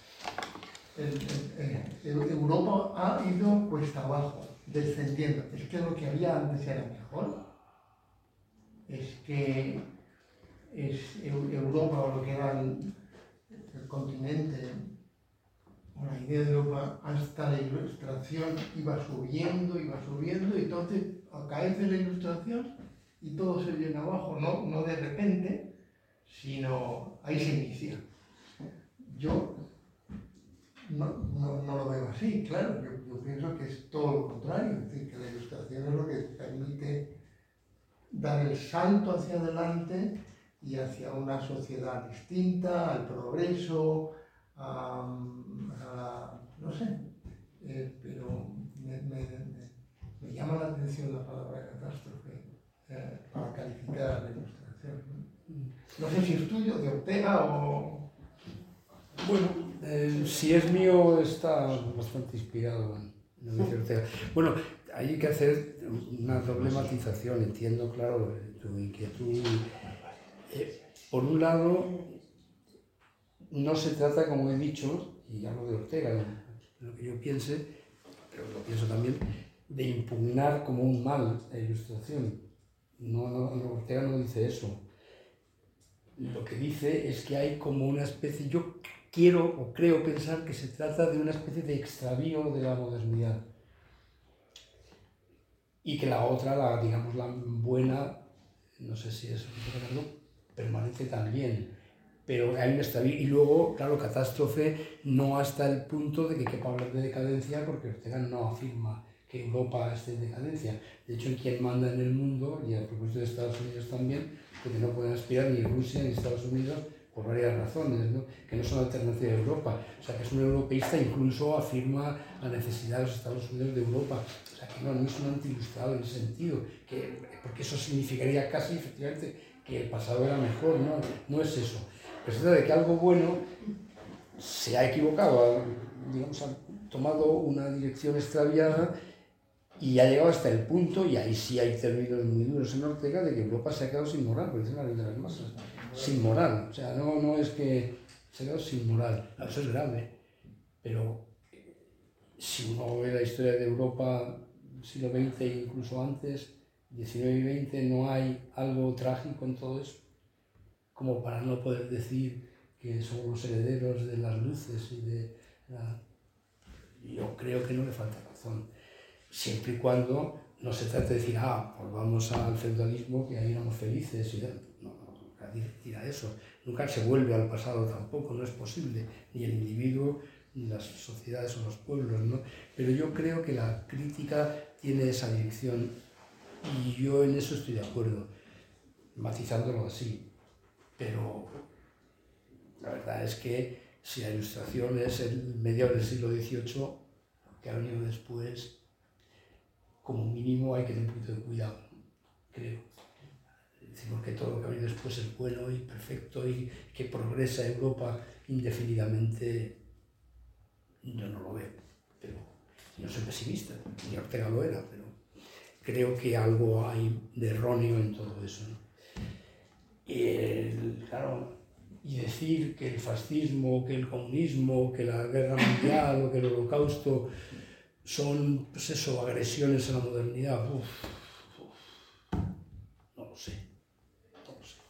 El, el, el, Europa ha ido cuesta abajo, descendiendo. Es que lo que había antes era mejor. Es que es Europa, o lo que era el, el continente, o la idea de Europa, hasta la ilustración iba subiendo, iba subiendo, y entonces cae la ilustración y todo se viene abajo, no, no de repente, sino ahí se inicia. Yo No, no, no lo veo así, claro, yo, yo pienso que es todo lo contrario, es decir, que la ilustración es lo que permite dar el salto hacia adelante y hacia una sociedad distinta, al progreso, a, a no sé, eh, pero me, me, me, me llama la atención la palabra catástrofe eh, para calificar la ilustración. No sé si es tuyo, de Ortega o... Bueno, eh, si es mío está bastante inspirado en lo de Ortega. Bueno, hay que hacer una doble matización, entiendo, claro, tu inquietud. Eh, por un lado, no se trata, como he dicho, y hablo de Ortega, lo que yo piense, pero lo pienso también, de impugnar como un mal la ilustración. No, no, no, Ortega no dice eso. Lo que dice es que hay como una especie, yo quiero o creo pensar que se trata de una especie de extravío de la modernidad. Y que la otra, la, digamos, la buena, no sé si es permanece también. Pero hay un extravío. Y luego, claro, catástrofe no hasta el punto de que quepa hablar de decadencia, porque Ortega no afirma que Europa esté en decadencia. De hecho, en quien manda en el mundo, y a propósito de Estados Unidos también, porque no pueden aspirar ni Rusia ni Estados Unidos por varias razones, ¿no? Que no son alternativa a Europa. O sea, que es un europeísta, incluso afirma la necesidad de los Estados Unidos de Europa. O sea, que no, no es un antiilustrado en ese sentido, que, porque eso significaría casi, efectivamente, que el pasado era mejor, ¿no? No es eso. Pero se trata de que algo bueno se ha equivocado, digamos, ha tomado una dirección extraviada y ha llegado hasta el punto, y ahí sí hay términos muy duros en Ortega, de que Europa se ha quedado sin moral, por decirlo de las masas. Sin moral, o sea, no, no es que se ha quedado sin moral, eso es grave, pero si uno ve la historia de Europa, siglo veinte e incluso antes, diecinueve y veinte, no hay algo trágico en todo eso, como para no poder decir que somos los herederos de las luces y de la... Yo creo que no le falta razón, siempre y cuando no se trate de decir, ah, pues vamos al feudalismo, que ahí éramos felices, y no, no, nadie tira eso, nunca se vuelve al pasado tampoco, no es posible, ni el individuo, ni las sociedades o los pueblos, ¿no? Pero yo creo que la crítica tiene esa dirección y yo en eso estoy de acuerdo, matizándolo así, pero la verdad es que si la Ilustración es el mediados del siglo dieciocho, lo que ha venido después, como mínimo hay que tener un poquito de cuidado, creo. Decimos que todo lo que ha venido después es bueno y perfecto y que progresa Europa indefinidamente, yo no lo veo, pero yo soy pesimista, ni Ortega lo era, pero creo que algo hay de erróneo en todo eso, ¿no? Y, el, claro, y decir que el fascismo, que el comunismo, que la guerra mundial o que el holocausto son, pues eso, agresiones a la modernidad, uf, uf, no lo sé, no lo sé.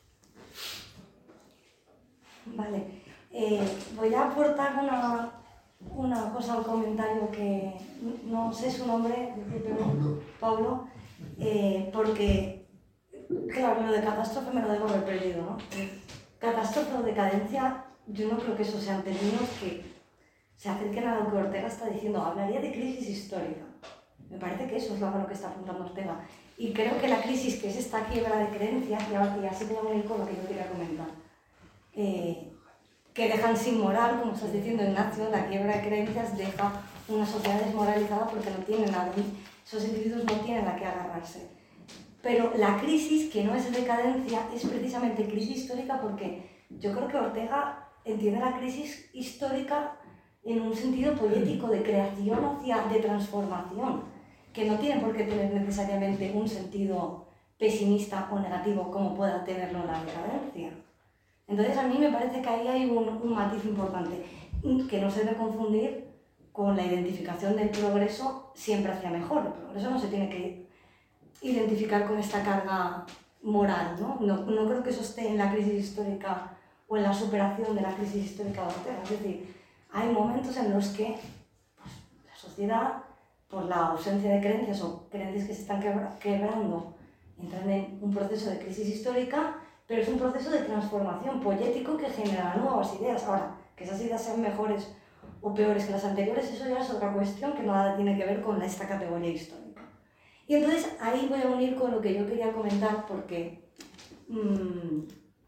Vale, eh, voy a aportar una, una cosa al comentario que no sé su nombre, Pablo, Pablo eh, porque, claro, lo de catástrofe me lo debo haber perdido, ¿no? Catástrofe o decadencia, yo no creo que eso sean términos que se acerquen a lo que Ortega está diciendo. Hablaría de crisis histórica. Me parece que eso es lo que está apuntando Ortega. Y creo que la crisis, que es esta quiebra de creencias, y así voy a unir con lo que yo quería comentar, eh, que dejan sin moral, como estás diciendo, Ignacio, la quiebra de creencias deja una sociedad desmoralizada porque no tienen nada, esos individuos no tienen a qué agarrarse. Pero la crisis, que no es decadencia, es precisamente crisis histórica porque yo creo que Ortega entiende la crisis histórica en un sentido poético de creación hacia, de transformación, que no tiene por qué tener necesariamente un sentido pesimista o negativo como pueda tenerlo la decadencia. Entonces a mí me parece que ahí hay un, un matiz importante, que no se debe confundir con la identificación del progreso siempre hacia mejor. El progreso no se tiene que identificar con esta carga moral, ¿no? No, no creo que eso esté en la crisis histórica o en la superación de la crisis histórica de Ortega. Es decir, hay momentos en los que pues, la sociedad, por la ausencia de creencias o creencias que se están quebra quebrando, entran en un proceso de crisis histórica, pero es un proceso de transformación poético que genera nuevas ideas. Ahora, que esas ideas sean mejores o peores que las anteriores, eso ya es otra cuestión que nada tiene que ver con esta categoría histórica. Y entonces ahí voy a unir con lo que yo quería comentar porque mmm,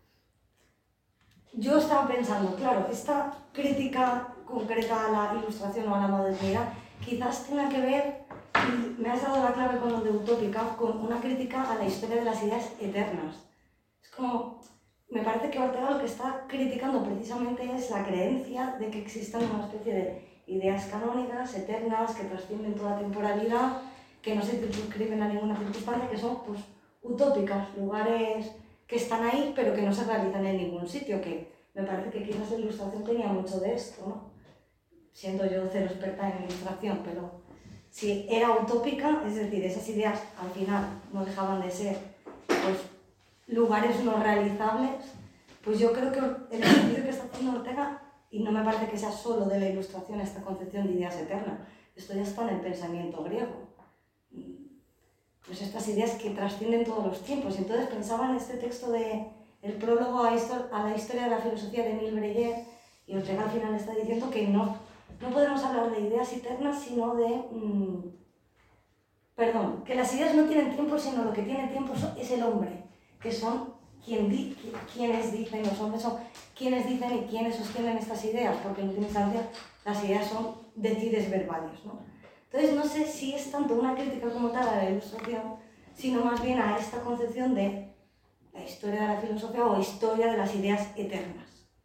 yo estaba pensando, claro, esta crítica concreta a la Ilustración o a la modernidad quizás tenga que ver, y me has dado la clave con lo de utópica, con una crítica a la historia de las ideas eternas. Es como, me parece que Ortega lo que está criticando precisamente es la creencia de que existan una especie de ideas canónicas, eternas, que trascienden toda temporalidad, que no se circunscriben a ninguna circunstancia, que son pues, utópicas, lugares que están ahí pero que no se realizan en ningún sitio, que me parece que quizás la Ilustración tenía mucho de esto, ¿no? Siendo yo cero experta en Ilustración, pero si era utópica, es decir, esas ideas al final no dejaban de ser pues, lugares no realizables, pues yo creo que el ejercicio que está haciendo Ortega, y no me parece que sea solo de la Ilustración esta concepción de ideas eternas, esto ya está en el pensamiento griego, pues estas ideas que trascienden todos los tiempos. Entonces pensaba en este texto de el prólogo a, a la historia de la filosofía de Émile Breyer, y Ortega al final está diciendo que no, no podemos hablar de ideas eternas, sino de... Mmm, perdón, que las ideas no tienen tiempo, sino lo que tiene tiempo es el hombre, que son quien di, quienes dicen, los hombres son quienes dicen y quienes sostienen estas ideas, porque en última instancia las ideas son decides verbales, ¿no? Entonces no sé si es tanto una crítica como tal a la Ilustración, sino más bien a esta concepción de la historia de la filosofía o historia de las ideas eternas.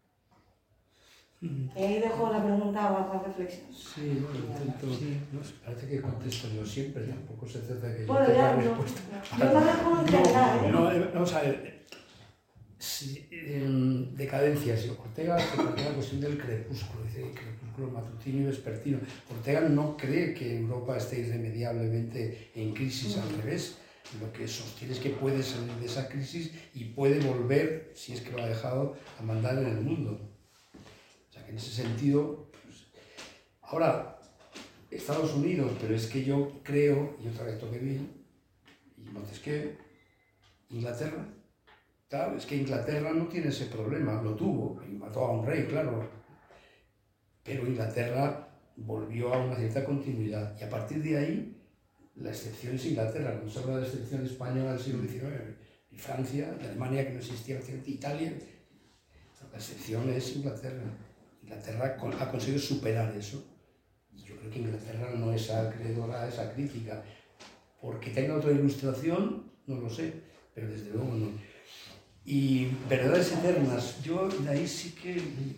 Y ahí dejo la pregunta a la reflexión. Sí, bueno, intento, sí. No, parece que contesto yo siempre, tampoco se trata de que yo bueno, tenga ya, respuesta. No, yo la dejo en general, ¿eh? No, no, vamos a ver, Sí, en decadencia, si Ortega se plantea la cuestión del crepúsculo, dice crepúsculo matutino y vespertino. Ortega no cree que Europa esté irremediablemente en crisis, al revés. Lo que sostiene es que puede salir de esa crisis y puede volver, si es que lo ha dejado, a mandar en el mundo. O sea que en ese sentido, pues... Ahora, Estados Unidos, pero es que yo creo, y otra vez Tocqueville, y Montesquieu, Inglaterra. Claro, es que Inglaterra no tiene ese problema, lo tuvo, y mató a un rey, claro, pero Inglaterra volvió a una cierta continuidad, y a partir de ahí, la excepción es Inglaterra. Cuando se habla de excepción española del siglo diecinueve, y Francia, y Alemania, que no existía, Italia, la excepción es Inglaterra. Inglaterra ha conseguido superar eso, y yo creo que Inglaterra no es acreedora a esa crítica, porque tenga otra ilustración, no lo sé, pero desde luego no. Y verdades eternas, yo de ahí sí que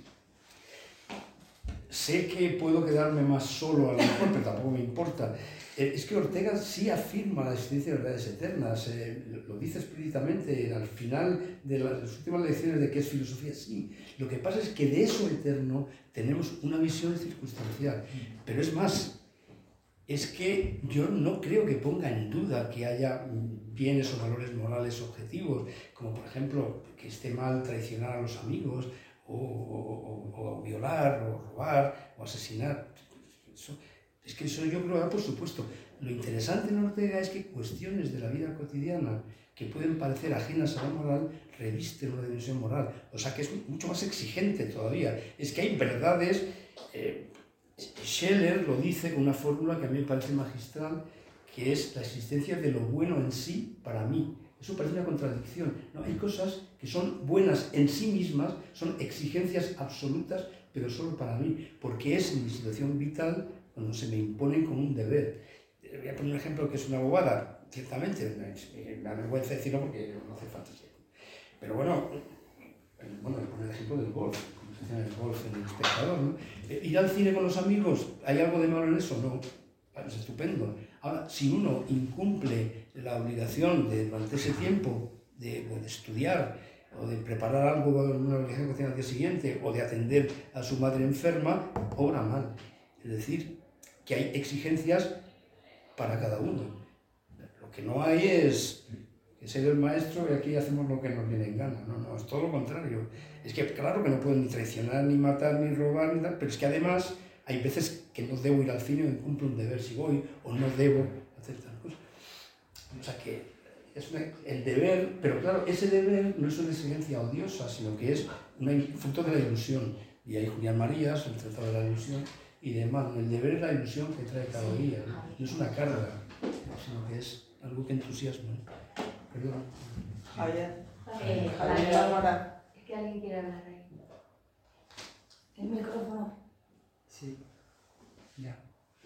sé que puedo quedarme más solo a lo mejor, pero tampoco me importa. Es que Ortega sí afirma la existencia de verdades eternas, eh, lo dice explícitamente al final de las últimas lecciones de qué es filosofía, sí. Lo que pasa es que de eso eterno tenemos una visión circunstancial, pero es más, es que yo no creo que ponga en duda que haya bienes o valores morales objetivos, como por ejemplo que esté mal traicionar a los amigos, o, o, o, o violar, o robar, o asesinar. Eso, es que eso yo creo que, por supuesto. Lo interesante en Ortega es que cuestiones de la vida cotidiana que pueden parecer ajenas a la moral revisten una dimensión moral. O sea que es mucho más exigente todavía. Es que hay verdades... Eh, Scheller lo dice con una fórmula que a mí me parece magistral, que es la existencia de lo bueno en sí para mí. Eso parece una contradicción. No, hay cosas que son buenas en sí mismas, son exigencias absolutas, pero solo para mí, porque es mi situación vital cuando se me imponen como un deber. Voy a poner un ejemplo que es una bobada, ciertamente, me da vergüenza decirlo porque no hace falta. Pero bueno, bueno, voy a poner el ejemplo del golf. En el golf, en el espectador, ¿no? Ir al cine con los amigos, ¿hay algo de malo en eso? No, es estupendo. Ahora, si uno incumple la obligación de, durante ese tiempo de, de estudiar o de preparar algo, una obligación que tenga al día siguiente, o de atender a su madre enferma, obra mal. Es decir, que hay exigencias para cada uno. Lo que no hay es que ser el maestro y aquí hacemos lo que nos viene en gana. No, no, es todo lo contrario. Es que claro que no puedo ni traicionar, ni matar, ni robar, ni tal, pero es que además hay veces que no debo ir al cine o incumplo un deber si voy, o no debo hacer tal cosa. O sea que es una, el deber, pero claro, ese deber no es una exigencia odiosa, sino que es un fruto de la ilusión. Y hay Julián Marías, el tratado de la ilusión, y demás. El deber es la ilusión que trae cada día, no, no es una carga, sino que es algo que entusiasma. Perdón. Javier. Eh, Javier Zamora. Es que alguien quiere hablar ahí. El micrófono. Sí. Ya.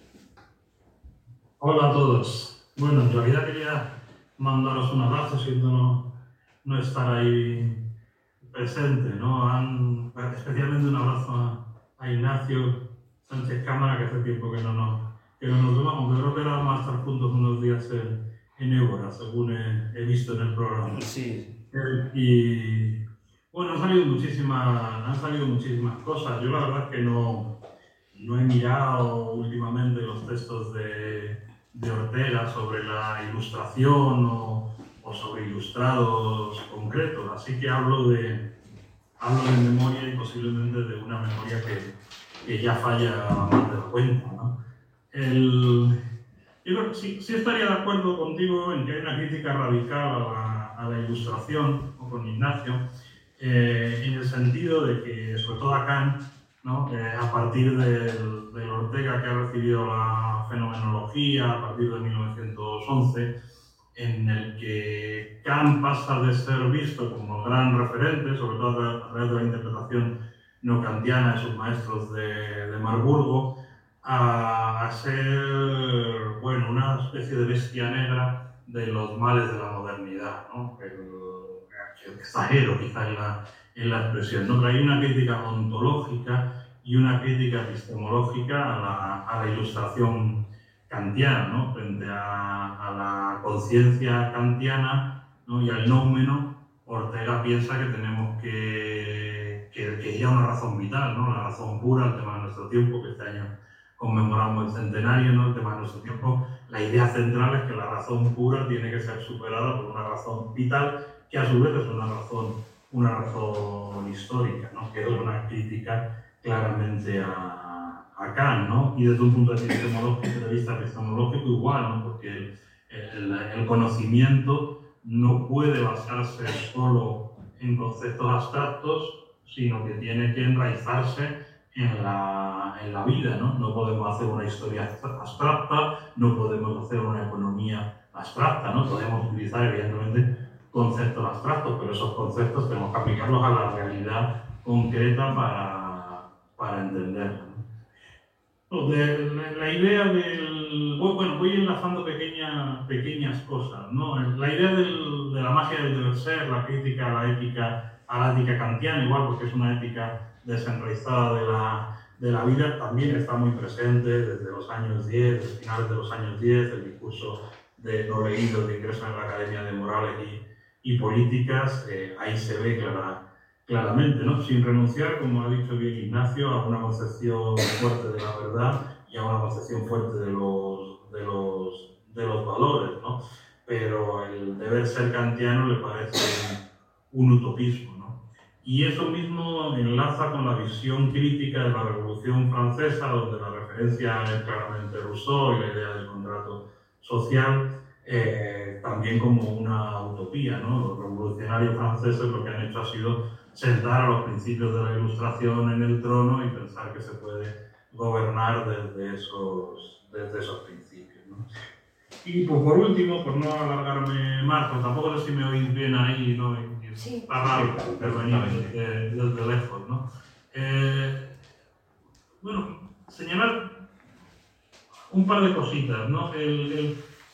Hola a todos. Bueno, en realidad quería mandaros un abrazo, siento no, no estar ahí presente, ¿no? Han, especialmente un abrazo a, a Ignacio Sánchez Cámara, que hace tiempo que no nos, que no nos vemos, aunque creo que ahora vamos a estar juntos unos días en, en Évora, según he, he visto en el programa. Sí. Eh, y bueno, han salido muchísimas, han salido muchísimas cosas. Yo la verdad es que no, no he mirado últimamente los textos de, de Ortega sobre la ilustración o, o sobre ilustrados concretos, así que hablo de, hablo de memoria y posiblemente de una memoria que, que ya falla más de la cuenta, ¿no? El, yo creo que sí, sí estaría de acuerdo contigo en que hay una crítica radical a la, a la ilustración, o con Ignacio, eh, en el sentido de que, sobre todo a Kant, ¿no? Eh, a partir del, del Ortega que ha recibido la fenomenología, a partir de mil novecientos once, en el que Kant pasa de ser visto como el gran referente, sobre todo a través de la interpretación no kantiana de sus maestros de, de Marburgo, a, a ser, bueno, una especie de bestia negra de los males de la modernidad, ¿no? El, el exagero quizá en la, en la expresión, ¿no? Pero hay una crítica ontológica y una crítica epistemológica a la, a la ilustración kantiana, ¿no? Frente a, a la conciencia kantiana, ¿no? Y al nóumeno Ortega piensa que tenemos que, que, que es ya una razón vital, ¿no? La razón pura, el tema de nuestro tiempo, que este año conmemoramos el centenario, ¿no? El tema de nuestro tiempo. La idea central es que la razón pura tiene que ser superada por una razón vital, que a su vez es una razón, una razón histórica, ¿no? Que es una crítica claramente a, a Kant, ¿no? Y desde un punto de vista, de vista epistemológico igual, ¿no? Porque el, el, el conocimiento no puede basarse solo en conceptos abstractos, sino que tiene que enraizarse en la, en la vida, ¿no? No podemos hacer una historia abstracta, no podemos hacer una economía abstracta, ¿no? Podemos utilizar, evidentemente, conceptos abstractos, pero esos conceptos tenemos que aplicarlos a la realidad concreta para, para entenderla, ¿no? De, la, la idea del... Bueno, voy enlazando pequeñas, pequeñas cosas, ¿no? La idea del, de la magia del deber ser, la crítica a la ética, a la ética kantiana, igual porque es una ética desenraizada de la, de la vida, también está muy presente desde los años diez, desde finales de los años diez, el discurso de no leído de ingreso en la Academia de Morales y, y Políticas, eh, ahí se ve clara, claramente, ¿no? Sin renunciar, como ha dicho bien Ignacio, a una concepción fuerte de la verdad y a una concepción fuerte de los, de los, de los valores, ¿no? Pero el deber ser kantiano le parece un utopismo, ¿no? Y eso mismo enlaza con la visión crítica de la Revolución Francesa, donde la referencia es claramente Rousseau y la idea del contrato social, eh, también como una utopía, ¿no? Los revolucionarios franceses lo que han hecho ha sido sentar a los principios de la Ilustración en el trono y pensar que se puede gobernar desde esos, desde esos principios, ¿no? Y pues, por último, por no alargarme más, pues tampoco sé si me oís bien ahí, ¿no? Sí. Está raro intervenir desde, desde lejos, ¿no? Eh, bueno, señalar un par de cositas, ¿no? El, el,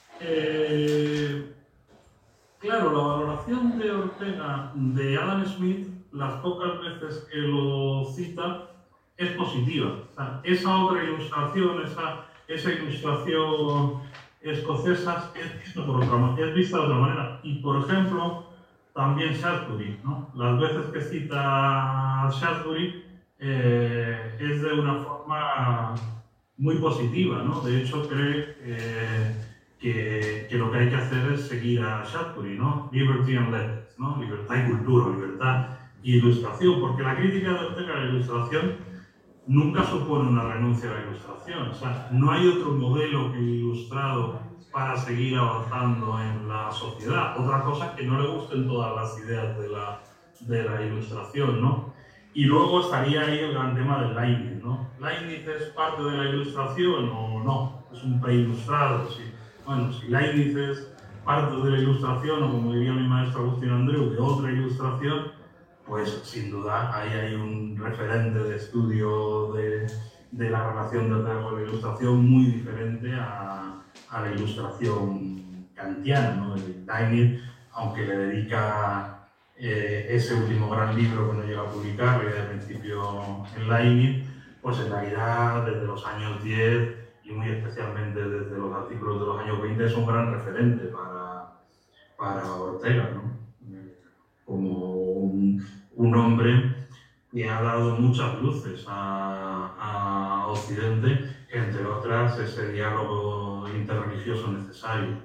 eh, claro, la valoración de Ortega de Adam Smith, las pocas veces que lo cita, es positiva. O sea, esa otra ilustración, esa, esa ilustración escocesa es vista, por otra, es vista de otra manera. Y, por ejemplo, también Shaftesbury, ¿no? Las veces que cita Shaftesbury eh, es de una forma muy positiva, ¿no? De hecho, cree eh, que, que lo que hay que hacer es seguir a Shaftesbury, ¿no? Liberty and Letters, ¿no? Libertad y cultura, libertad y ilustración, porque la crítica de Ortega a la ilustración nunca supone una renuncia a la ilustración. O sea, no hay otro modelo que el ilustrado para seguir avanzando en la sociedad. Otra cosa es que no le gusten todas las ideas de la, de la ilustración, ¿no? Y luego estaría ahí el gran tema del Leibniz, ¿no? ¿Leibniz es parte de la ilustración o no? Es un preilustrado, sí. Bueno, si Leibniz es parte de la ilustración, o como diría mi maestro Agustín Andreu, de otra ilustración, pues sin duda ahí hay un referente de estudio de, de la relación de Ortega con la ilustración muy diferente a, a la ilustración kantiana, ¿no? El Leibniz, aunque le dedica eh, ese último gran libro que no llega a publicar, la idea de principio en Leibniz, pues en realidad desde los años diez y muy especialmente desde los artículos de los años veinte es un gran referente para, para Ortega, ¿no? Como un, un hombre que ha dado muchas luces a, a Occidente, entre otras ese diálogo interreligioso necesario.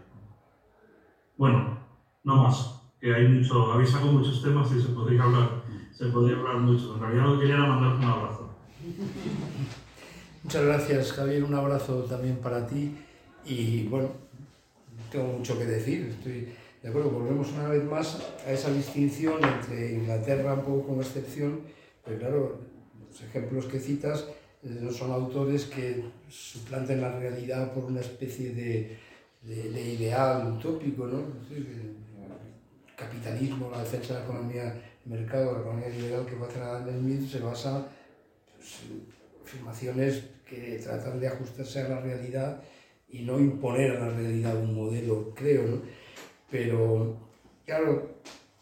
Bueno, no más, que hay mucho, habéis sacado muchos temas y se podría hablar, se podría hablar mucho. En realidad lo que quería era mandarte un abrazo. Muchas gracias, Javier, un abrazo también para ti y bueno, tengo mucho que decir, estoy de acuerdo, volvemos una vez más a esa distinción entre Inglaterra, un poco con excepción, pero claro, los ejemplos que citas no son autores que suplanten la realidad por una especie de, de, de ideal utópico, ¿no? El capitalismo, la defensa de la economía de mercado, la economía liberal que va a hacer Adam Smith se basa pues, en afirmaciones que tratan de ajustarse a la realidad y no imponer a la realidad un modelo, creo, ¿no? Pero, claro,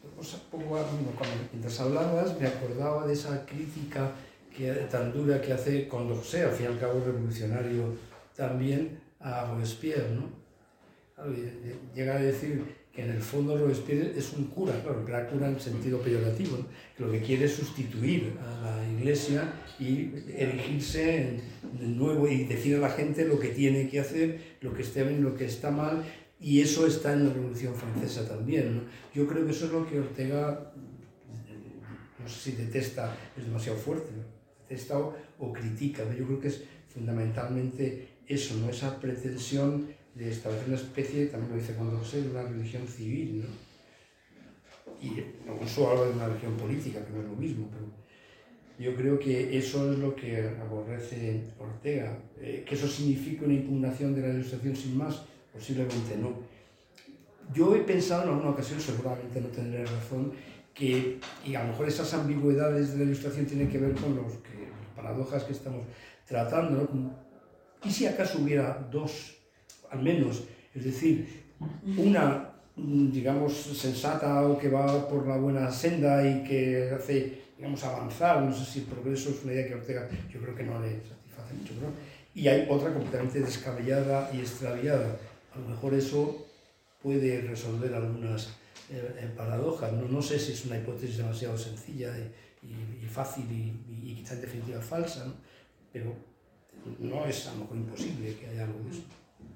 mientras hablabas me acordaba de esa crítica que, tan dura que hace Condé, al fin y al cabo revolucionario también, a Robespierre, ¿no? Llega a decir que que en el fondo Robespierre es un cura, claro, un gran cura en sentido peyorativo, ¿no? Que lo que quiere es sustituir a la Iglesia y erigirse de nuevo y decir a la gente lo que tiene que hacer, lo que está bien, lo que está mal, y eso está en la Revolución Francesa también, ¿no? Yo creo que eso es lo que Ortega, no sé si detesta, es demasiado fuerte, ¿no? Detesta o, o critica, ¿no? Yo creo que es fundamentalmente eso, ¿no? Esa pretensión de establecer una especie, también lo dice Condorcet, de una religión civil, ¿no? Y no solo habla de una religión política, que no es lo mismo, pero yo creo que eso es lo que aborrece Ortega. Eh, ¿Que eso significa una impugnación de la Ilustración sin más? Posiblemente no. Yo he pensado en alguna ocasión, seguramente no tendré razón, que y a lo mejor esas ambigüedades de la Ilustración tienen que ver con los que, las paradojas que estamos tratando, ¿no? ¿Y si acaso hubiera dos, al menos, es decir, una, digamos, sensata o que va por la buena senda y que hace, digamos, avanzar, no sé si el progreso es una idea que Ortega yo creo que no le satisface mucho, ¿no? Y hay otra completamente descabellada y extraviada. A lo mejor eso puede resolver algunas eh, paradojas, ¿no? No sé si es una hipótesis demasiado sencilla y, y, y fácil y, y, y quizá en definitiva falsa, ¿no? Pero no es a lo mejor imposible que haya algo de eso.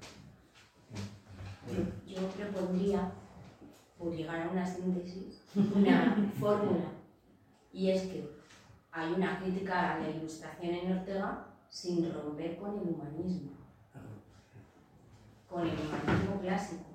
Yo, yo propondría, por llegar a una síntesis, una fórmula, y es que hay una crítica a la Ilustración en Ortega sin romper con el humanismo, con el humanismo clásico.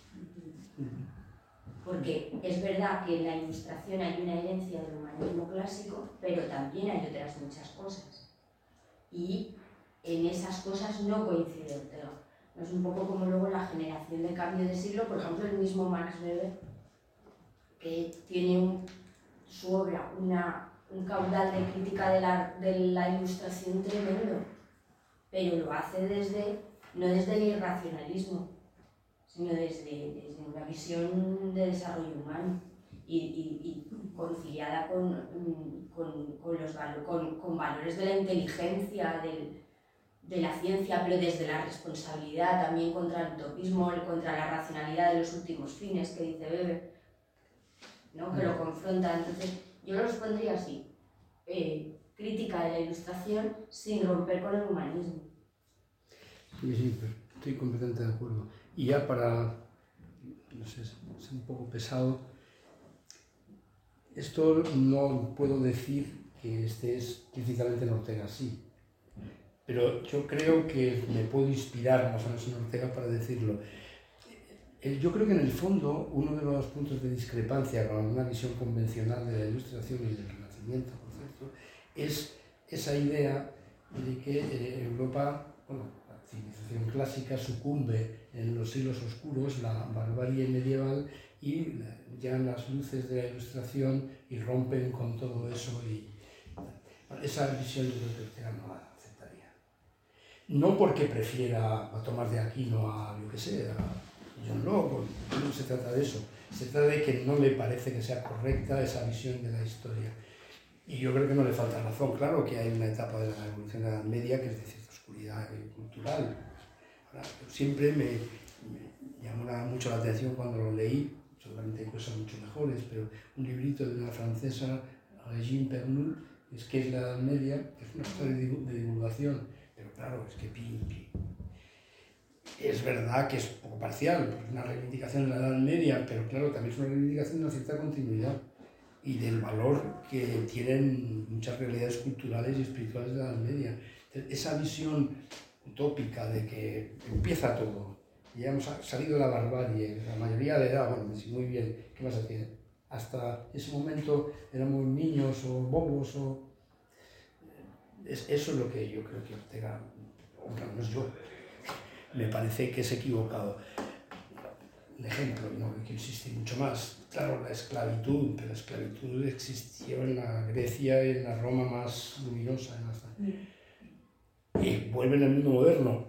Porque es verdad que en la Ilustración hay una herencia del humanismo clásico, pero también hay otras muchas cosas. Y en esas cosas no coincide Ortega. No es un poco como luego la generación de cambio de siglo, por ejemplo, el mismo Max Weber, que tiene un, su obra una, un caudal de crítica de la, de la Ilustración tremendo, pero lo hace desde, no desde el irracionalismo, sino desde, desde una visión de desarrollo humano y, y, y conciliada con, con, con, los, con, con valores de la inteligencia, del, de la ciencia, pero desde la responsabilidad, también contra el utopismo, contra la racionalidad de los últimos fines, que dice Weber, ¿no? Que lo confronta. Entonces, yo los pondría así, eh, crítica de la Ilustración sin romper con el humanismo. Sí, sí, pues estoy completamente de acuerdo. Y ya para, no sé, ser un poco pesado, esto no puedo decir que este es precisamente en Ortega, sí. Pero yo creo que me puedo inspirar más o menos en Ortega para decirlo. Yo creo que en el fondo uno de los puntos de discrepancia con una visión convencional de la Ilustración y del Renacimiento, por cierto, es esa idea de que Europa, bueno, la civilización clásica sucumbe en los siglos oscuros, la barbarie medieval, y llegan las luces de la Ilustración y rompen con todo eso. Y esa visión yo creo que Ortega no la aceptaría. No porque prefiera a Tomás de Aquino a, yo qué sé, a John Locke, no se trata de eso. Se trata de que no le parece que sea correcta esa visión de la historia. Y yo creo que no le falta razón. Claro que hay una etapa de la evolución de la Edad Media que es de cierta oscuridad cultural. Ahora, siempre me, me llamó mucho la atención cuando lo leí, seguramente hay cosas mucho mejores, pero un librito de una francesa, Régine Pernul, es que es la Edad Media, que es una historia de divulgación. Pero claro, es que pi, pi. Es verdad que es poco parcial, porque es una reivindicación de la Edad Media, pero claro, también es una reivindicación de una cierta continuidad y del valor que tienen muchas realidades culturales y espirituales de la Edad Media. Entonces, esa visión utópica de que empieza todo, y ya hemos salido de la barbarie, la mayoría de edad, bueno, muy bien, ¿qué más hacía? Hasta ese momento éramos niños o bobos o... Es, eso es lo que yo creo que Ortega, o al menos yo, me parece que es equivocado. Un ejemplo, no que existe mucho más. Claro, la esclavitud, pero la esclavitud existió en la Grecia y en la Roma más luminosa. ¿No? Y vuelve en el mundo moderno.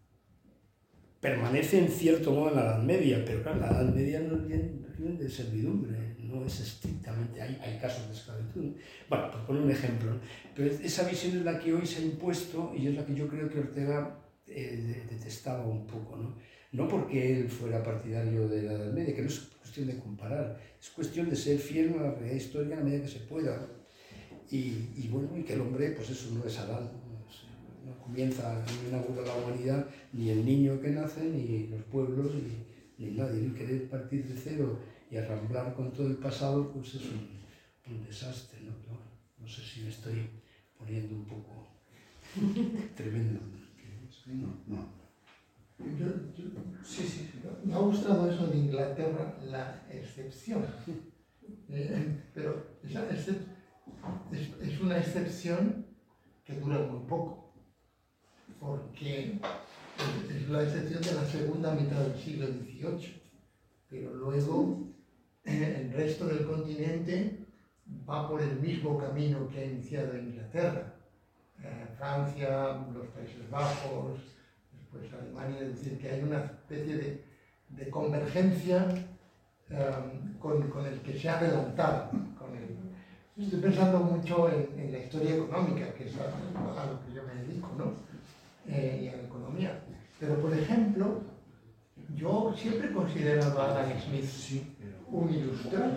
Permanece en cierto modo en la Edad Media, pero claro, la Edad Media no es bien de servidumbre, no es estrictamente, hay, hay casos de esclavitud. Bueno, por poner un ejemplo, ¿no? Pero esa visión es la que hoy se ha impuesto y es la que yo creo que Ortega eh, detestaba un poco, ¿no? no porque él fuera partidario de la Edad Media, que no es cuestión de comparar, es cuestión de ser fiel a la realidad histórica en la medida que se pueda. Y, y bueno, y que el hombre, pues eso no es Adán, no, no comienza, no inaugura la humanidad, ni el niño que nace, ni los pueblos, ni, ni nadie. El querer partir de cero y arramblar con todo el pasado, pues es un, un desastre, ¿no? ¿no? No sé si me estoy poniendo un poco tremendo. No, no. Yo, yo, sí, sí, sí. Me ha gustado eso de Inglaterra, la excepción. Eh, pero esa excep es, es una excepción que dura muy poco, porque es, es la excepción de la segunda mitad del siglo dieciocho. Pero luego eh, el resto del continente va por el mismo camino que ha iniciado Inglaterra. Eh, Francia, los Países Bajos, pues Alemania, es decir, que hay una especie de, de convergencia um, con, con el que se ha adelantado. Con el... Estoy pensando mucho en, en la historia económica, que es a, a lo que yo me dedico, ¿no? Eh, y a la economía. Pero, por ejemplo, yo siempre he considerado a Adam Smith un ilustrado.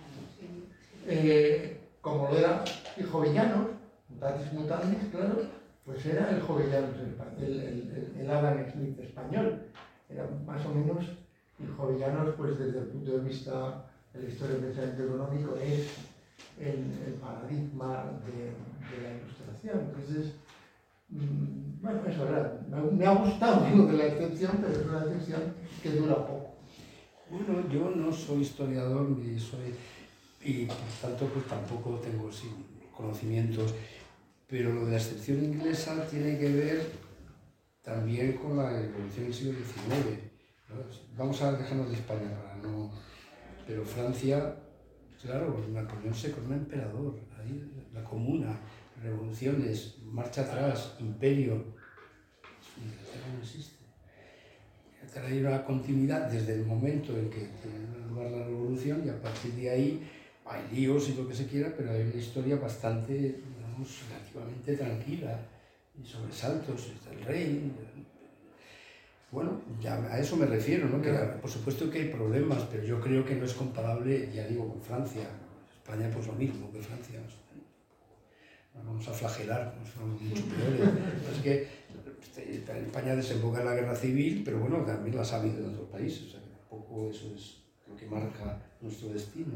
Eh, como lo era el Jovellanos, mutatis mutandis, claro, pues era el Jovellanos, el, el, el, el Adam Smith español. Era más o menos, el Jovellanos, pues desde el punto de vista de la historia del pensamiento económico, es el, el paradigma de, de la ilustración. Entonces, mmm, bueno, eso era, me, me ha gustado lo de la excepción, pero es una excepción que dura poco. Bueno, yo no soy historiador ni soy, y por tanto pues tampoco tengo sí, conocimientos, pero lo de la excepción inglesa tiene que ver también con la evolución del siglo diecinueve, ¿no? Vamos a dejarnos de España para no... Pero Francia, claro, Napoleón se coronó emperador, ahí la comuna, revoluciones, marcha atrás, imperio. Inglaterra no existe. Hay una continuidad desde el momento en que tiene lugar la revolución y a partir de ahí hay líos y lo que se quiera, pero hay una historia bastante, digamos, relativamente tranquila y sobresaltos del rey. Bueno, ya a eso me refiero, ¿no? Que por supuesto que hay problemas, pero yo creo que no es comparable, ya digo, con Francia. España pues lo mismo que Francia. Nos vamos a flagelar, nos somos mucho peores. Es que España desemboca en la guerra civil, pero bueno, también la ha habido en otros países, o sea, que tampoco eso es lo que marca nuestro destino.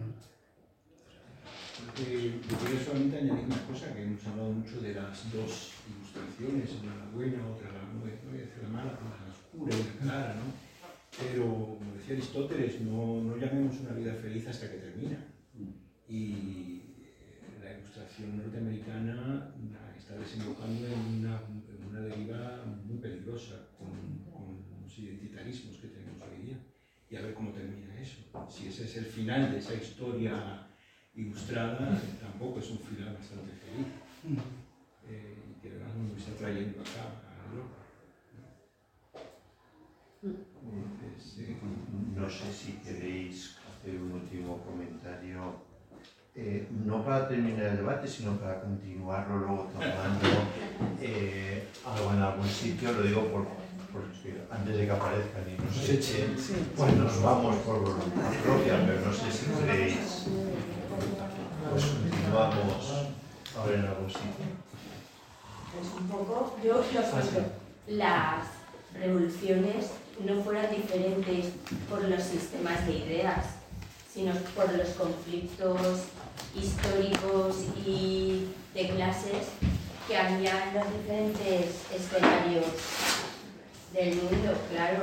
Eh, yo quería solamente añadir una cosa, que hemos hablado mucho de las dos ilustraciones, una la buena, otra la, no voy a decir la mala, una la oscura y la clara, ¿no? Pero, como decía Aristóteles, no, no llamemos una vida feliz hasta que termina. Y la ilustración norteamericana está desembocando en una, en una deriva muy peligrosa con, con los identitarismos que tenemos hoy día. Y a ver cómo termina eso. Si ese es el final de esa historia ilustrada, tampoco es un final bastante feliz. Eh, y que además nos está trayendo acá a Europa. Entonces, eh, no sé si queréis hacer un último comentario. Eh, no para terminar el debate, sino para continuarlo luego tomando eh, algo en algún sitio, lo digo por, porque antes de que aparezcan y nos echen, pues nos vamos por voluntad propia, pero no sé si queréis, pues continuamos ahora en algún sitio. Pues un poco, yo os cuento, las revoluciones no fueron diferentes por los sistemas de ideas, sino por los conflictos históricos y de clases que había en los diferentes escenarios del mundo, claro.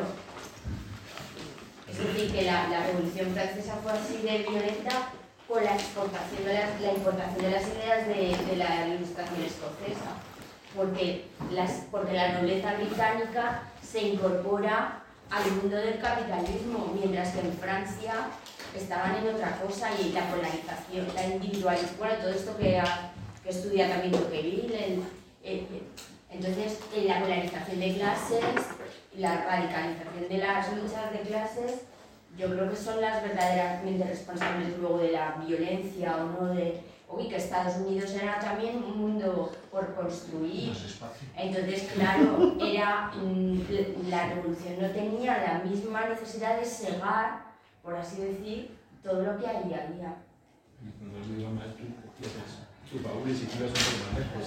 Es decir, que la, la Revolución Francesa fue así de violenta por la exportación de las, la importación de las ideas de, de la Ilustración escocesa, porque, las, porque la nobleza británica se incorpora al mundo del capitalismo, mientras que en Francia estaban en otra cosa, y la polarización, la individualización, bueno, todo esto que, que estudia también Tocqueville, el, el, entonces la polarización de clases, la radicalización de las luchas de clases yo creo que son las verdaderamente responsables luego de la violencia o no de... Uy, que Estados Unidos era también un mundo por construir. Entonces, claro, era, la revolución no tenía la misma necesidad de cegar, por así decir, todo lo que ahí había. Cuando lo iba mal, tú cogías tu baúl y si ibas un poco más lejos.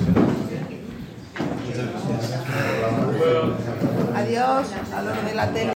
Adiós, a los de la tele.